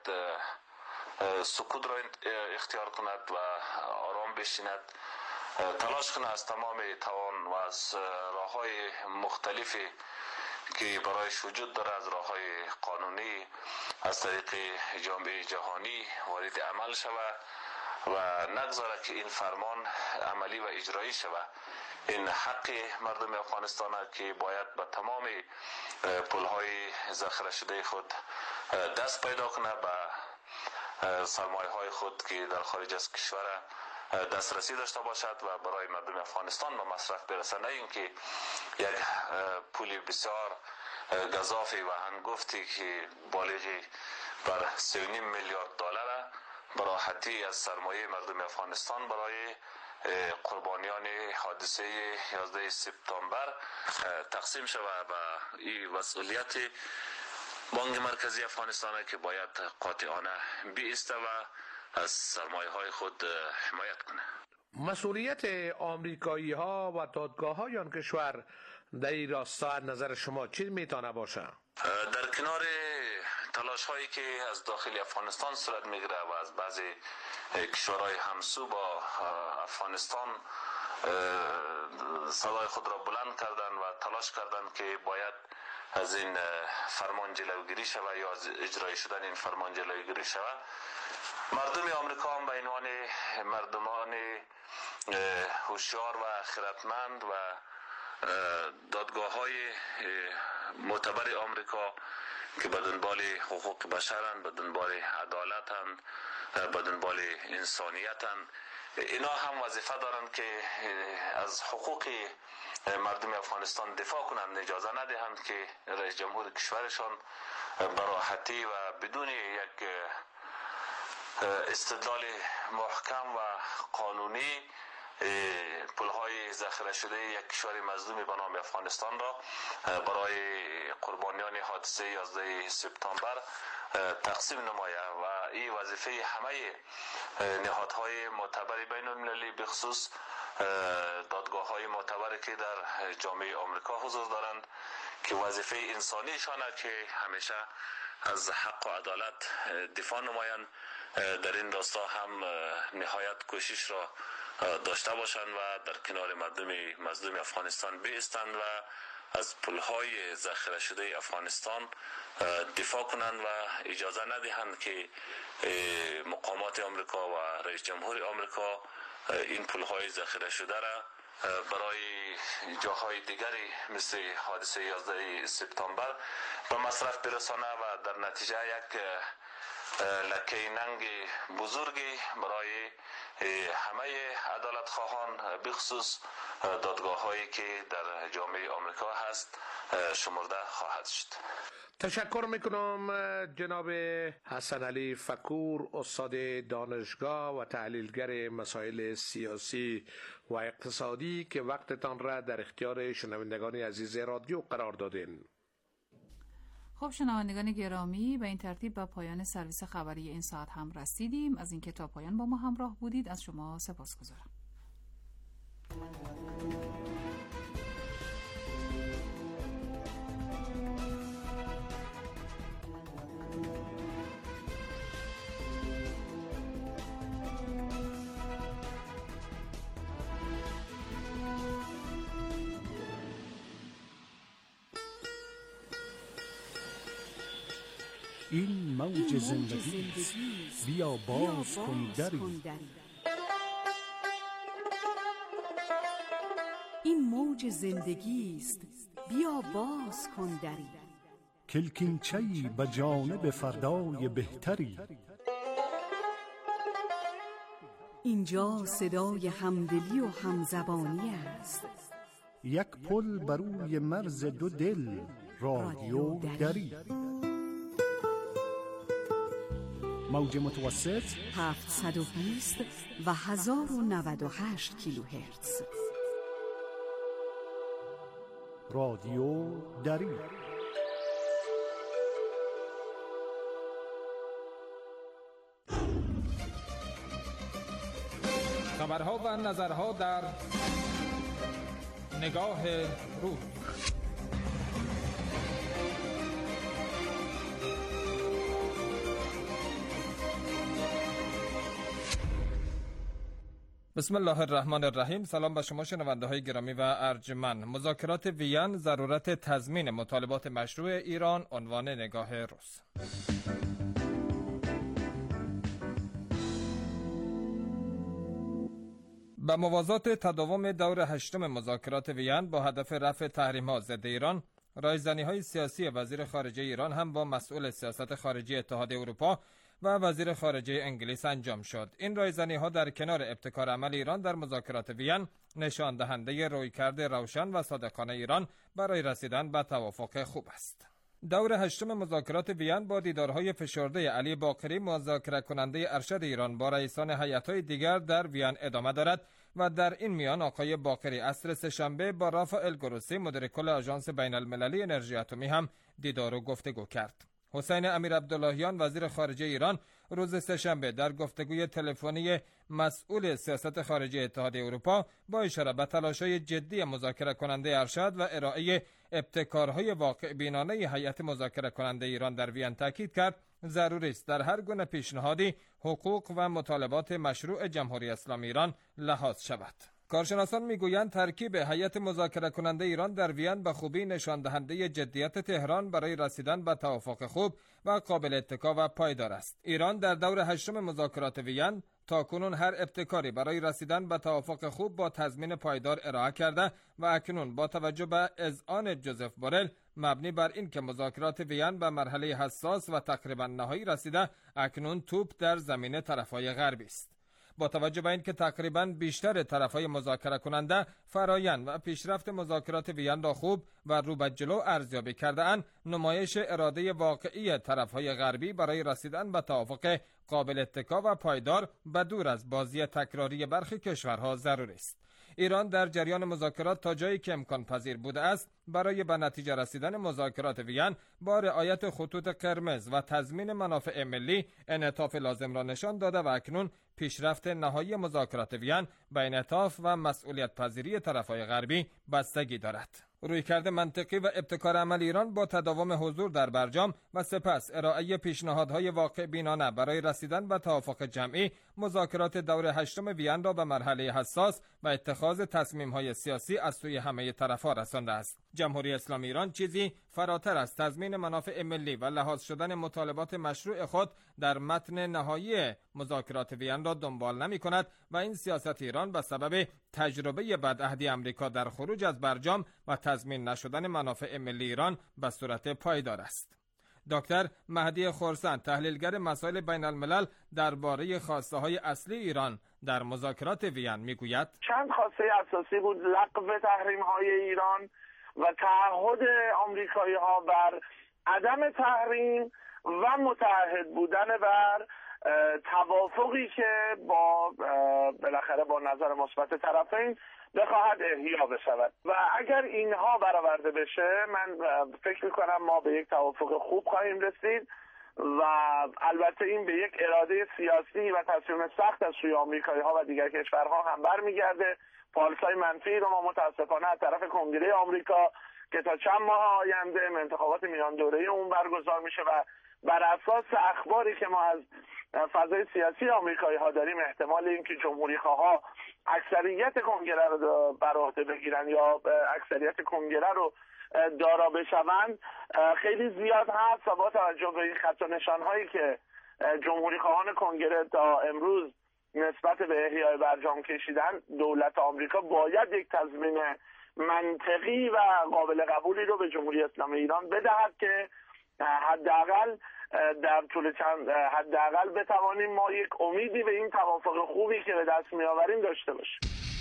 Speaker 11: سکوت را اختیار کند و آرام بشیند، تلاش کنه از تمام توان و از راه‌های مختلفی که برایش وجود داره، از راه‌های قانونی، از طریق جامعه جهانی وارد عمل شود و نگذاره که این فرمان عملی و اجرایی شود. این حق مردم افغانستان است که باید به تمام پولهای ذخیره شده خود دست پیدا کنه، به سرمایه های خود که در خارج از کشور دسترسی داشته باشد و برای مردم افغانستان به مصرف برسه، نه اینکه یک پول بسیار گزافی و هنگفتی که بالغ بر سه و نیم میلیارد دلار به راحتی از سرمایه مردم افغانستان برای قربانیان حادثه یازده سپتامبر تقسیم شود و این مسئولیت بانک مرکزی افغانستان که باید قاطعانه بیسته و از سرمایه های خود حمایت کنه.
Speaker 12: مسئولیت آمریکایی ها و دادگاه های آن کشور در این راستا نظر شما چی میتونه باشه؟
Speaker 11: در کنار تلاش هایی که از داخل افغانستان صورت میگیره و از بعضی کشورهای همسو با افغانستان صدای خود را بلند کردند و تلاش کردند که باید از این فرمان جلوگیری شود یا از اجرای شدن این فرمان جلوگیری شود. مردم آمریکا هم به عنوان مردمان هوشیار و خردمند و دادگاه های معتبر آمریکا که به دنبال حقوق بشرند، به دنبال عدالتند، به دنبال انسانیتند، اینا هم وظیفه دارند که از حقوق مردم افغانستان دفاع کنند، اجازه ندهند که رئیس جمهور کشورشان به راحتی و بدون یک استدلال محکم و قانونی پولهای ذخیره شده یک کشور مظلوم به نام افغانستان را برای قربانیان حادثه یازده سپتامبر تقسیم نماید و این وظیفه همه نهادهای معتبر بین المللی به خصوص دادگاه های معتبری که در جامعه آمریکا حضور دارند که وظیفه انسانیشانه که همیشه از حق و عدالت دفاع نمایند، در این راستا هم نهایت کوشش را داشته باشند و در کنار مردم مظلوم افغانستان بایستند و از پولهای ذخیره شده افغانستان دفاع کنند و اجازه ندهند که مقامات آمریکا و رئیس جمهور آمریکا این پولهای ذخیره شده را برای جاهای دیگری مثل حادثه یازده سپتامبر به مصرف برسانه و در نتیجه یک لکه ننگ بزرگی برای همه عدالت خواهان بخصوص دادگاه هایی که در جامعه آمریکا هست شمرده خواهد شد.
Speaker 12: تشکر میکنم جناب حسن علی فکور، استاد دانشگاه و تحلیلگر مسائل سیاسی و اقتصادی که وقتتان را در اختیار شنوندگان عزیز رادیو قرار دادین.
Speaker 6: خب شنوندگان گرامی، به این ترتیب به پایان سرویس خبری این ساعت هم رسیدیم. از اینکه تا پایان با ما همراه بودید از شما سپاسگزارم.
Speaker 2: این موج زندگی است، بیا باز کن دری.
Speaker 13: این موج زندگی است، بیا باز کن دری.
Speaker 2: کلکینچه‌ای به جانب فردای بهتری.
Speaker 13: اینجا صدای همدلی و همزبانی است.
Speaker 2: یک پل بر روی مرز دو دل، رادیو دری. موج متوسط
Speaker 13: هفتصد و بیست و هزار و نود و هشت کیلوهرتز.
Speaker 2: رادیو دری.
Speaker 14: خبرها و نظرها در نگاه روز. بسم الله الرحمن الرحیم. سلام به شما شنونده های گرامی و ارجمند. مذاکرات وین، ضرورت تضمین مطالبات مشروع ایران، عنوان نگاه روز. با موازات تداوم دور هشتم مذاکرات وین با هدف رفع تحریم‌ها ضد ایران، رایزنی‌های سیاسی وزیر خارجه ایران هم با مسئول سیاست خارجی اتحاد اروپا و وزیر خارجه انگلیس انجام شد. این رایزنی‌ها در کنار ابتکار عمل ایران در مذاکرات وین نشان دهنده رویکرد روشن و صادقانه ایران برای رسیدن به توافق خوب است. دور هشتم مذاکرات وین با دیدارهای فشرده علی باقری، مذاکره کننده ارشد ایران، با رئیسان هیئت‌های دیگر در وین ادامه دارد و در این میان آقای باقری عصر سه‌شنبه با رافائل گروسی، مدیر کل آژانس بین المللی انرژی اتمی هم دیدار و گفتگو کرد. حسین امیر عبداللهیان وزیر خارجه ایران روز سه‌شنبه در گفتگوی تلفنی مسئول سیاست خارجی اتحاد اروپا با اشاره به تلاش‌های جدی مذاکره کننده ارشد و ارائه ابتکارهای واقع بینانه هیئت مذاکره کننده ایران در وین تاکید کرد ضروری است در هر گونه پیشنهادی حقوق و مطالبات مشروع جمهوری اسلامی ایران لحاظ شود. کارشناسان میگویند ترکیب هیئت مذاکره کننده ایران در وین به خوبی نشان دهنده جدیت تهران برای رسیدن به توافق خوب و قابل اتکا و پایدار است. ایران در دور هشتم مذاکرات وین تاکنون هر ابتکاری برای رسیدن به توافق خوب با تضمین پایدار ارائه کرده و اکنون با توجه به اذعان جوزف بورل مبنی بر این که مذاکرات وین به مرحله حساس و تقریبا نهایی رسیده، اکنون توپ در زمین طرفهای غربی است. با توجه به اینکه تقریبا بیشتر طرفهای مذاکره کننده فرایند و پیشرفت مذاکرات وین را خوب و رو به جلو ارزیابی کرده اند، نمایش اراده واقعی طرفهای غربی برای رسیدن به توافق قابل اتکا و پایدار به دور از بازی تکراری برخی کشورها ضروری است. ایران در جریان مذاکرات تا جایی که امکان پذیر بوده است برای به نتیجه رسیدن مذاکرات وین با رعایت خطوط قرمز و تضمین منافع ملی انعطاف لازم را نشان داده و اکنون پیشرفت نهایی مذاکرات وین به انعطاف و مسئولیت پذیری طرفهای غربی بستگی دارد. رویکرد منطقی و ابتکار عمل ایران با تداوم حضور در برجام و سپس ارائه پیشنهادهای واقع بینانه برای رسیدن به توافق جمعی، مذاکرات دور هشتم وین را به مرحله حساس و اتخاذ تصمیم‌های سیاسی از سوی همه طرف‌ها رسانده است. جمهوری اسلامی ایران چیزی فراتر از تضمین منافع ملی و لحاظ شدن مطالبات مشروع خود در متن نهایی مذاکرات وین را دنبال نمی‌کند و این سیاست ایران به سبب تجربه بدعهدی آمریکا در خروج از برجام و تضمین نشدن منافع ملی ایران به صورت پایدار است. دکتر مهدی خرسند، تحلیلگر مسائل بین الملل، درباره خواسته های اصلی ایران در مذاکرات وین میگوید
Speaker 15: چند خواسته اساسی بود: لغو تحریم های ایران و تعهد آمریکایی ها بر عدم تحریم و متعهد بودن بر توافقی که با بالاخره با نظر مثبت طرفین بخواهد احیا بشود. و اگر اینها برآورده بشه، من فکر میکنم ما به یک توافق خوب خواهیم رسید و البته این به یک اراده سیاسی و تصمیم سخت از سوی آمریکایی ها و دیگر کشورها هم برمیگرده. پالسای منفی رو ما متاسفانه از طرف کنگره آمریکا که تا چند ماه آینده انتخابات میان دوره اون برگزار میشه و بر اساس اخباری که ما از فضای سیاسی آمریکایی ها داریم، احتمال اینکه جمهوری خواها اکثریت کنگره رو بر عهده بگیرن یا اکثریت کنگره رو دارا بشوند خیلی زیاد هست و با توجه به این خط و نشان هایی که جمهوری خواهان کنگره تا امروز نسبت به احیای برجام کشیدن، دولت آمریکا باید یک تضمین منطقی و قابل قبولی رو به جمهوری اسلامی ایران بدهد که حداقل در طول چند حداقل بتوانیم ما یک امیدی به این توافق خوبی که به دست میآوریم داشته باشیم.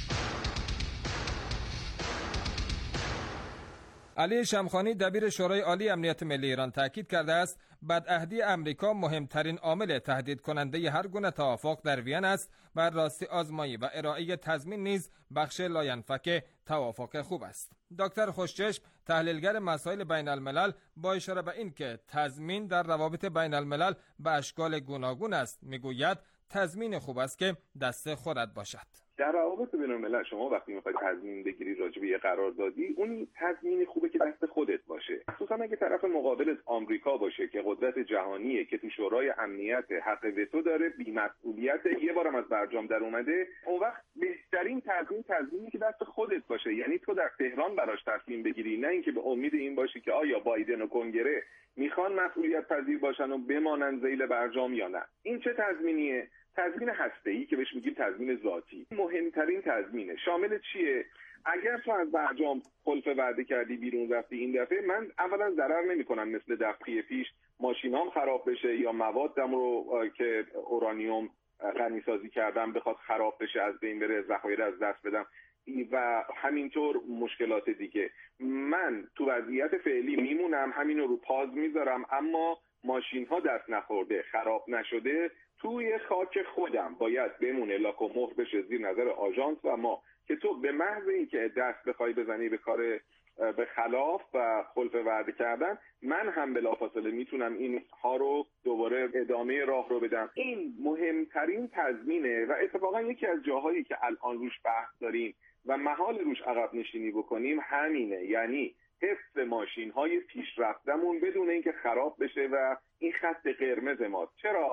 Speaker 14: علی شمخانی، دبیر شورای عالی امنیت ملی ایران، تاکید کرده است بدعهدی امریکا مهمترین عامل تهدید کننده هر گونه توافق در وین است و راستی آزمایی و ارائه تضمین نیز بخش لاینفک توافق خوب است. دکتر خوشچشم، تحلیلگر مسائل بین الملل، با اشاره به این که تضمین در روابط بین الملل به اشکال گوناگون است، میگوید تضمین خوب است که دست خودت باشد.
Speaker 16: در روابط بین الملل شما وقتی میخواید تضمین بگیری راجع به یه قراردادی، اون تضمین خوبه که دست خودت باشه، خصوصا اگه طرف مقابلت آمریکا باشه که قدرت جهانیه که تو شورای امنیت حق وتو داره، بی‌مسئولیت، یه بارم از برجام در اومده. اون وقت بهترین تضمین تضمینی که دست خودت باشه، یعنی تو در تهران براش تصمیم بگیری، نه اینکه به امید این باشی که آیا بایدن و کنگره میخوان مسئولیت پذیر باشن و بمانن ذیل برجام یا نه. این چه تضمینیه؟ تضمین هسته‌ای که بهش میگیم تضمین ذاتی. مهمترین تضمینه. شامل چیه؟ اگر تو از برجام خلف وعده کردی بیرون رفتی این دفعه، من اولا ضرر نمی‌کنم مثل دفعه پیش ماشینام خراب بشه یا موادم رو که اورانیوم غنی‌سازی کردم بخواد خراب بشه، از بین بره، ذخایر از دست بدم و همینطور مشکلات دیگه. من تو وضعیت فعلی میمونم، همینو رو پاز میذارم، اما ماشین ها دست نخورده، خراب نشده، توی خاک خودم باید بمونه، لاک و مهر بشه زیر نظر آژانس و ما، که تو به محض اینکه دست بخوای بزنی به کار به خلاف و خلف وعده کردن، من هم بلافاصله میتونم این ها رو دوباره ادامه راه رو بدم. این مهمترین تضمینه و اتفاقا یکی از جاهایی که الان روش بحث داریم و محال روش عقب نشینی بکنیم همینه، یعنی حفظ ماشین های پیشرفتمون بدون اینکه خراب بشه و این خط قرمز ماست. چرا؟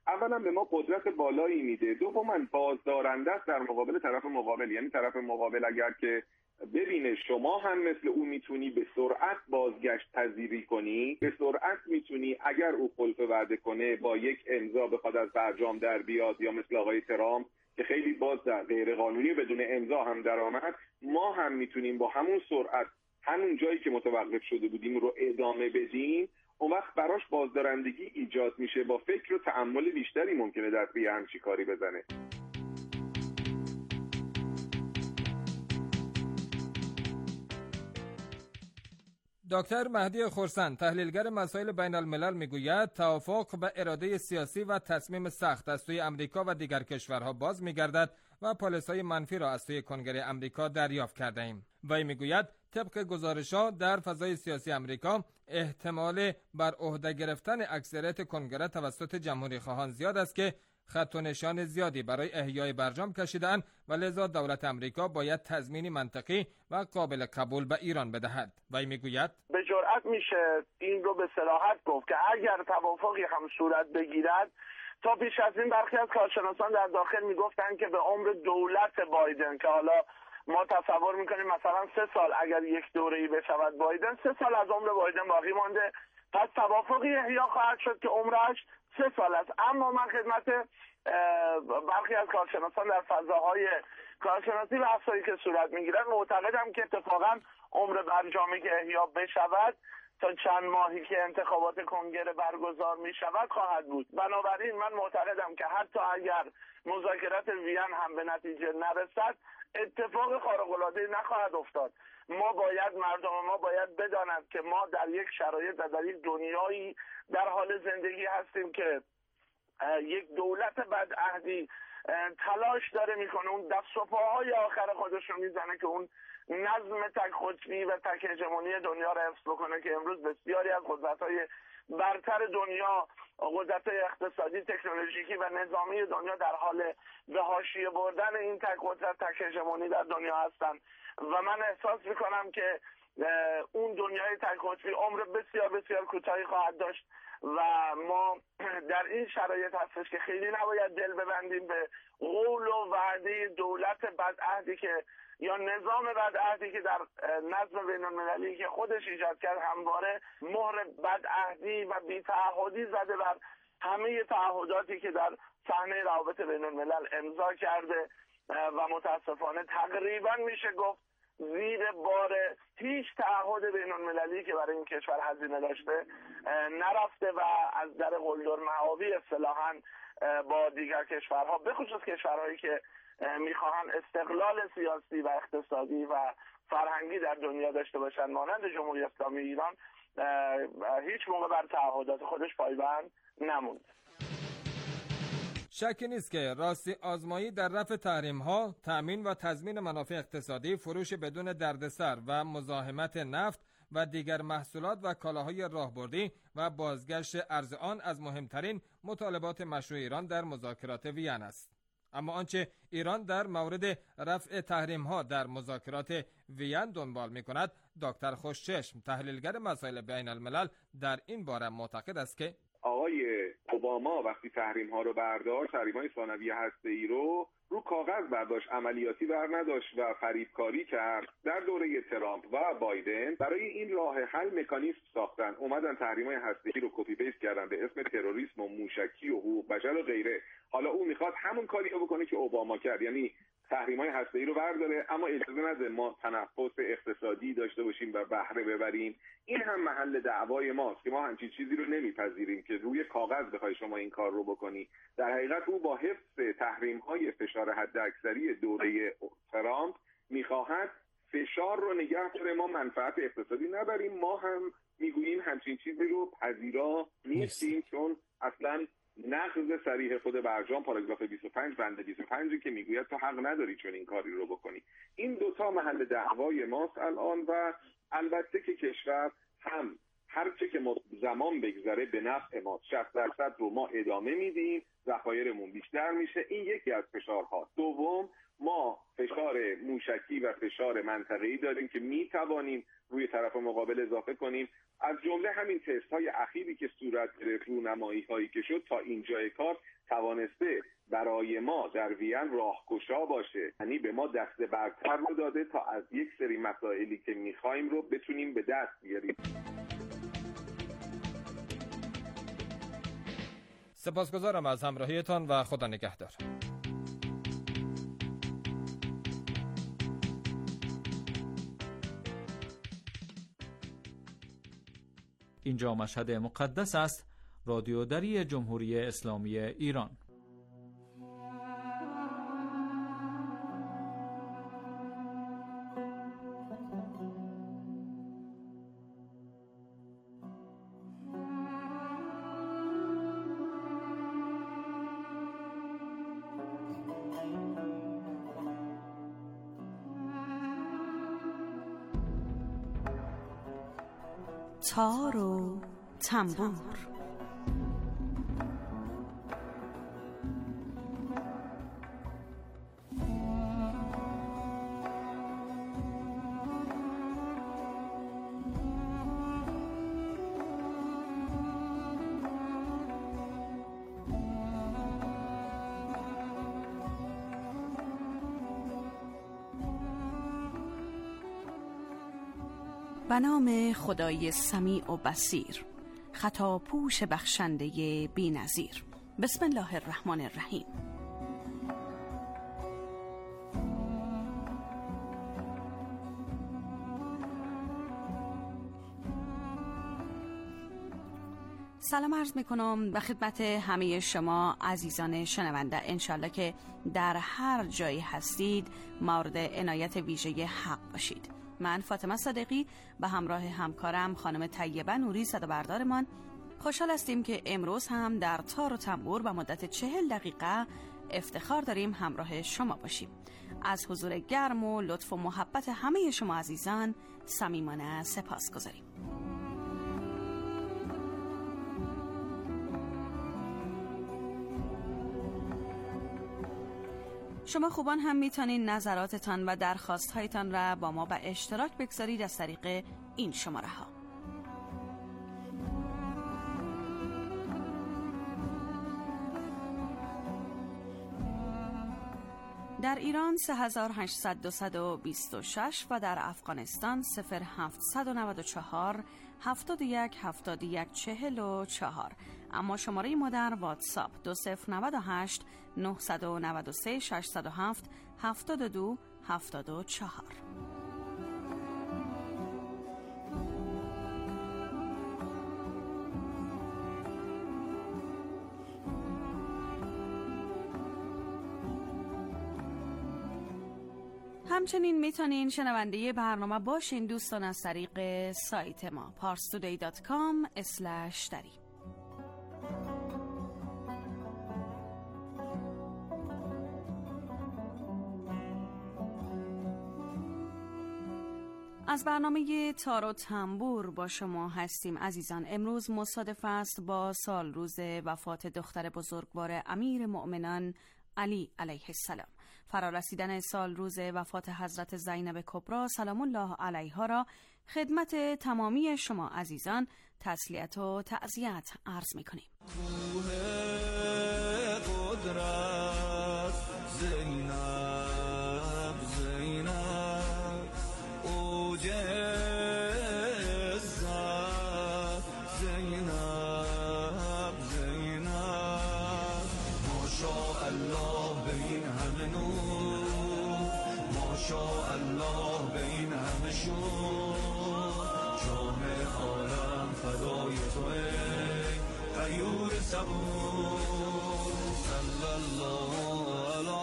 Speaker 16: اولا به ما قدرت بالایی میده، دوما بازدارنده است در مقابل طرف مقابل. یعنی طرف مقابل اگر که ببینه شما هم مثل او میتونی به سرعت بازگشت پذیری کنی، به سرعت میتونی اگر او خلف وعده کنه با یک امضا بخواد از برجام در بیاد، یا مثل آقای ترامپ که خیلی باز در غیر قانونی بدون امضا هم درآمد، ما هم میتونیم با همون سرعت همون جایی که متوقف شده بودیم رو ادامه بدیم. اون وقت براش بازدارندگی ایجاد میشه، با فکر و تأمل بیشتری ممکنه دست به همچین کاری بزنه.
Speaker 14: دکتر مهدی خرسند، تحلیلگر مسائل بین الملل، میگوید توافق و اراده سیاسی و تصمیم سخت از سوی امریکا و دیگر کشورها باز میگردد و پالیس‌های منفی را از سوی کنگره امریکا دریافت کرده ایم. وی میگوید طبق گزارش‌ها در فضای سیاسی امریکا احتمال بر عهده گرفتن اکثریت کنگره توسط جمهوری خواهان زیاد است که خط و نشان زیادی برای احیای برجام کشیدند و لذا دولت امریکا باید تضمینی منطقی و قابل قبول به ایران بدهد. وی میگوید
Speaker 15: به جرئت میشه این رو به صراحت گفت که اگر توافقی هم صورت بگیرد، تا پیش از این برخی از کارشناسان در داخل میگفتند که به عمر دولت بایدن، که حالا ما تصور میکنیم مثلا سه سال اگر یک دوره‌ای بشود بایدن، سه سال از عمر بایدن باقی مانده، پس توافقی احیا خواهد شد که عمرش سه سال است. اما من خدمت برخی از کارشناسان در فضاهای کارشناسی بحثایی که صورت میگیرن معتقدم که اتفاقا عمر برجامی که احیا بشود تا چند ماهی که انتخابات کنگره برگزار می شود خواهد بود. بنابراین من معتقدم که حتی اگر مذاکرات وین هم به نتیجه نرسد، اتفاق خارق‌العاده‌ای نخواهد افتاد. ما باید مردم ما باید بدانند که ما در یک شرایط و در یک دنیایی در حال زندگی هستیم که یک دولت بدعهدی تلاش داره میکنه اون دست و پاهای آخر خودش رو میزنه که اون نظم تک قطبی و تک هژمونی دنیا رو حفظ بکنه که امروز بسیاری از قدرت‌های برتر دنیا، قدرت‌های اقتصادی، تکنولوژیکی و نظامی دنیا در حال به حاشیه بردن این تک قدرت تک هژمونی در دنیا هستند و من احساس میکنم که اون دنیای تک قطبی عمر بسیار بسیار کوتاهی خواهد داشت و ما در این شرایط هستش که خیلی نباید دل ببندیم به قول و وعده دولت بدعهدی که یا نظام بدعهدی که در نظم بین المللی که خودش ایجاد کرد همواره مهر بدعهدی و بی‌تعهدی زده بر همه تعهداتی که در صحنه روابط بین الملل امضا کرده و متاسفانه تقریبا میشه گفت زیر بار هیچ تعهد بین المللی که برای این کشور هزینه داشته نرفته و از در قلدر معاوی اصطلاحاً با دیگر کشورها، به خصوص کشورهایی که میخواهن استقلال سیاسی و اقتصادی و فرهنگی در دنیا داشته باشند مانند جمهوری اسلامی ایران، هیچ موقع بر تعهدات خودش پایبند نموند.
Speaker 14: شکی نیست که راستی آزمایی در رفع تحریم‌ها، تأمین و تضمین منافع اقتصادی، فروش بدون دردسر و مزاحمت نفت و دیگر محصولات و کالاهای راهبردی و بازگشت ارز آن از مهمترین مطالبات مشروع ایران در مذاکرات وین است. اما آنچه ایران در مورد رفع تحریم‌ها در مذاکرات وین دنبال می‌کند، دکتر خوشچشم، تحلیلگر مسائل بین الملل، در این باره معتقد است که
Speaker 16: آقای اوباما وقتی تحریم ها رو برداشت، تحریم های ثانویه هسته‌ای رو رو کاغذ برداشت، عملیاتی بر نداشت و فریبکاری کرد. در دوره ترامپ و بایدن برای این راه حل مکانیزم ساختن، اومدن تحریم های هسته‌ای رو کپی پیست کردن به اسم تروریسم و موشکی و حقوق بشر و غیره. حالا او میخواد همون کاری رو بکنه که اوباما کرد، یعنی تحریم‌های هسته‌ای رو برداره اما اجازه نده ما تنفس اقتصادی داشته باشیم و بهره ببریم. این هم محل دعوای ماست که ما همچین چیزی رو نمیپذیریم که روی کاغذ بخوای شما این کار رو بکنی. در حقیقت او با حفظ تحریم‌های فشار حداکثری دوره ترامپ می‌خواهد فشار رو نگه داره، ما منفعت اقتصادی نبریم. ما هم میگوییم همچین چیزی رو پذیرا نیستیم، چون اصلاً نقض صریح خود برجام پاراگراف بیست و پنج بند بیست و پنج که میگوید تو حق نداری چون این کاری رو بکنی. این دوتا محل دعوای ماست الان و البته که کشور هم هرچه که زمان بگذره به نفع ماست، شصت درصد رو ما ادامه میدیم، ذخایرمون بیشتر میشه، این یکی از فشارها. دوم ما فشار موشکی و فشار منطقه‌ای داریم که میتوانیم روی طرف مقابل اضافه کنیم. از جمله همین تست های اخیری که صورت گرفت، رونمایی هایی که شد تا اینجای کار توانسته برای ما در وین راهگشا باشه، یعنی به ما دست برتر رو داده تا از یک سری مسائلی که میخوایم رو بتونیم به دست بیاریم.
Speaker 14: سپاسگزارم از همراهیتان و خدا نگهدار.
Speaker 5: اینجا مشهد مقدس است، رادیو دری جمهوری اسلامی ایران.
Speaker 13: تار و تنبور. به نام خدای سمیع و بصیر، خطاپوش بخشنده بی‌نظیر. بسم الله الرحمن الرحیم. سلام عرض می کنم به خدمت همه شما عزیزان شنونده. انشالله که در هر جایی هستید مورد عنایت ویژه حق باشید. من فاطمه صادقی به همراه همکارم خانم طیبه نوری صدا بردارمان خوشحال هستیم که امروز هم در تار و تنبور به مدت چهل دقیقه افتخار داریم همراه شما باشیم. از حضور گرم و لطف و محبت همه شما عزیزان صمیمانه سپاس گذاریم. شما خوبان هم میتونین نظراتتان و درخواستهایتان را با ما به اشتراک بگذارید از طریق این شماره ها. در ایران سه هزار و هشتصد و بیست و شش و در افغانستان صفر هفتصد و نود و چهار هفتاد و یک هفتاد و یک چهل و چهار. اما شماره ما در واتساپ دو صفر نود و هشت نهصد و نود و سه ششصد و هفت هفتاد و دو هفتاد و چهار. همچنین میتونین شنونده برنامه باشین دوستان از طریق سایت ما پارس تودی دات کام اسلش دری. از برنامه تار و تنبور با شما هستیم عزیزان. امروز مصادف است با سال روز وفات دختر بزرگوار امیر مؤمنان علی علیه السلام. فرارسیدن سال روز وفات حضرت زینب کبری سلام الله علیها را خدمت تمامی شما عزیزان تسلیت و تعزیت عرض می‌کنیم. کوه قدرت زینب زینب اوج عزت زینب زینب ماشاءالله به این همه نور ماشاءالله به این همه شور جامع عالم فدای تو ای غیور صبور صلی الله علی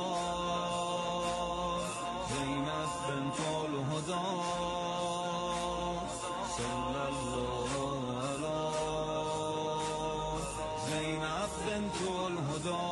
Speaker 13: زینب بنت الهدی صلی الله علی زینب بنت الهدی.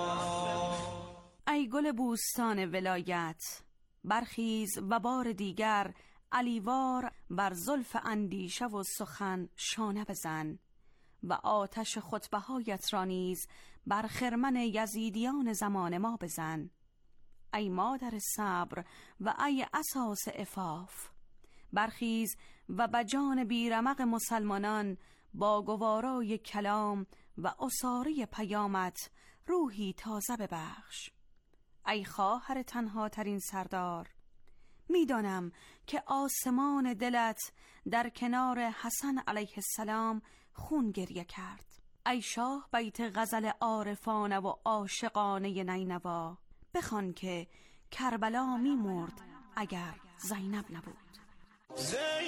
Speaker 13: ای گل بوستان ولایت برخیز و بار دیگر علیوار بر زلف اندیشه و سخن شانه بزن و آتش خطبه هایت را نیز بر خرمن یزیدیان زمان ما بزن. ای مادر صبر و ای اساس عفاف. برخیز و بجان بیرمق مسلمانان با گوارای کلام و اساره پیامت روحی تازه ببخش. ای خواهر تنها ترین سردار، میدانم که آسمان دلت در کنار حسن علیه السلام خون گریه کرد. ای شاه بیت غزل عارفانه و عاشقانه نینوا، بخوان که کربلا می مرد اگر زینب نبود.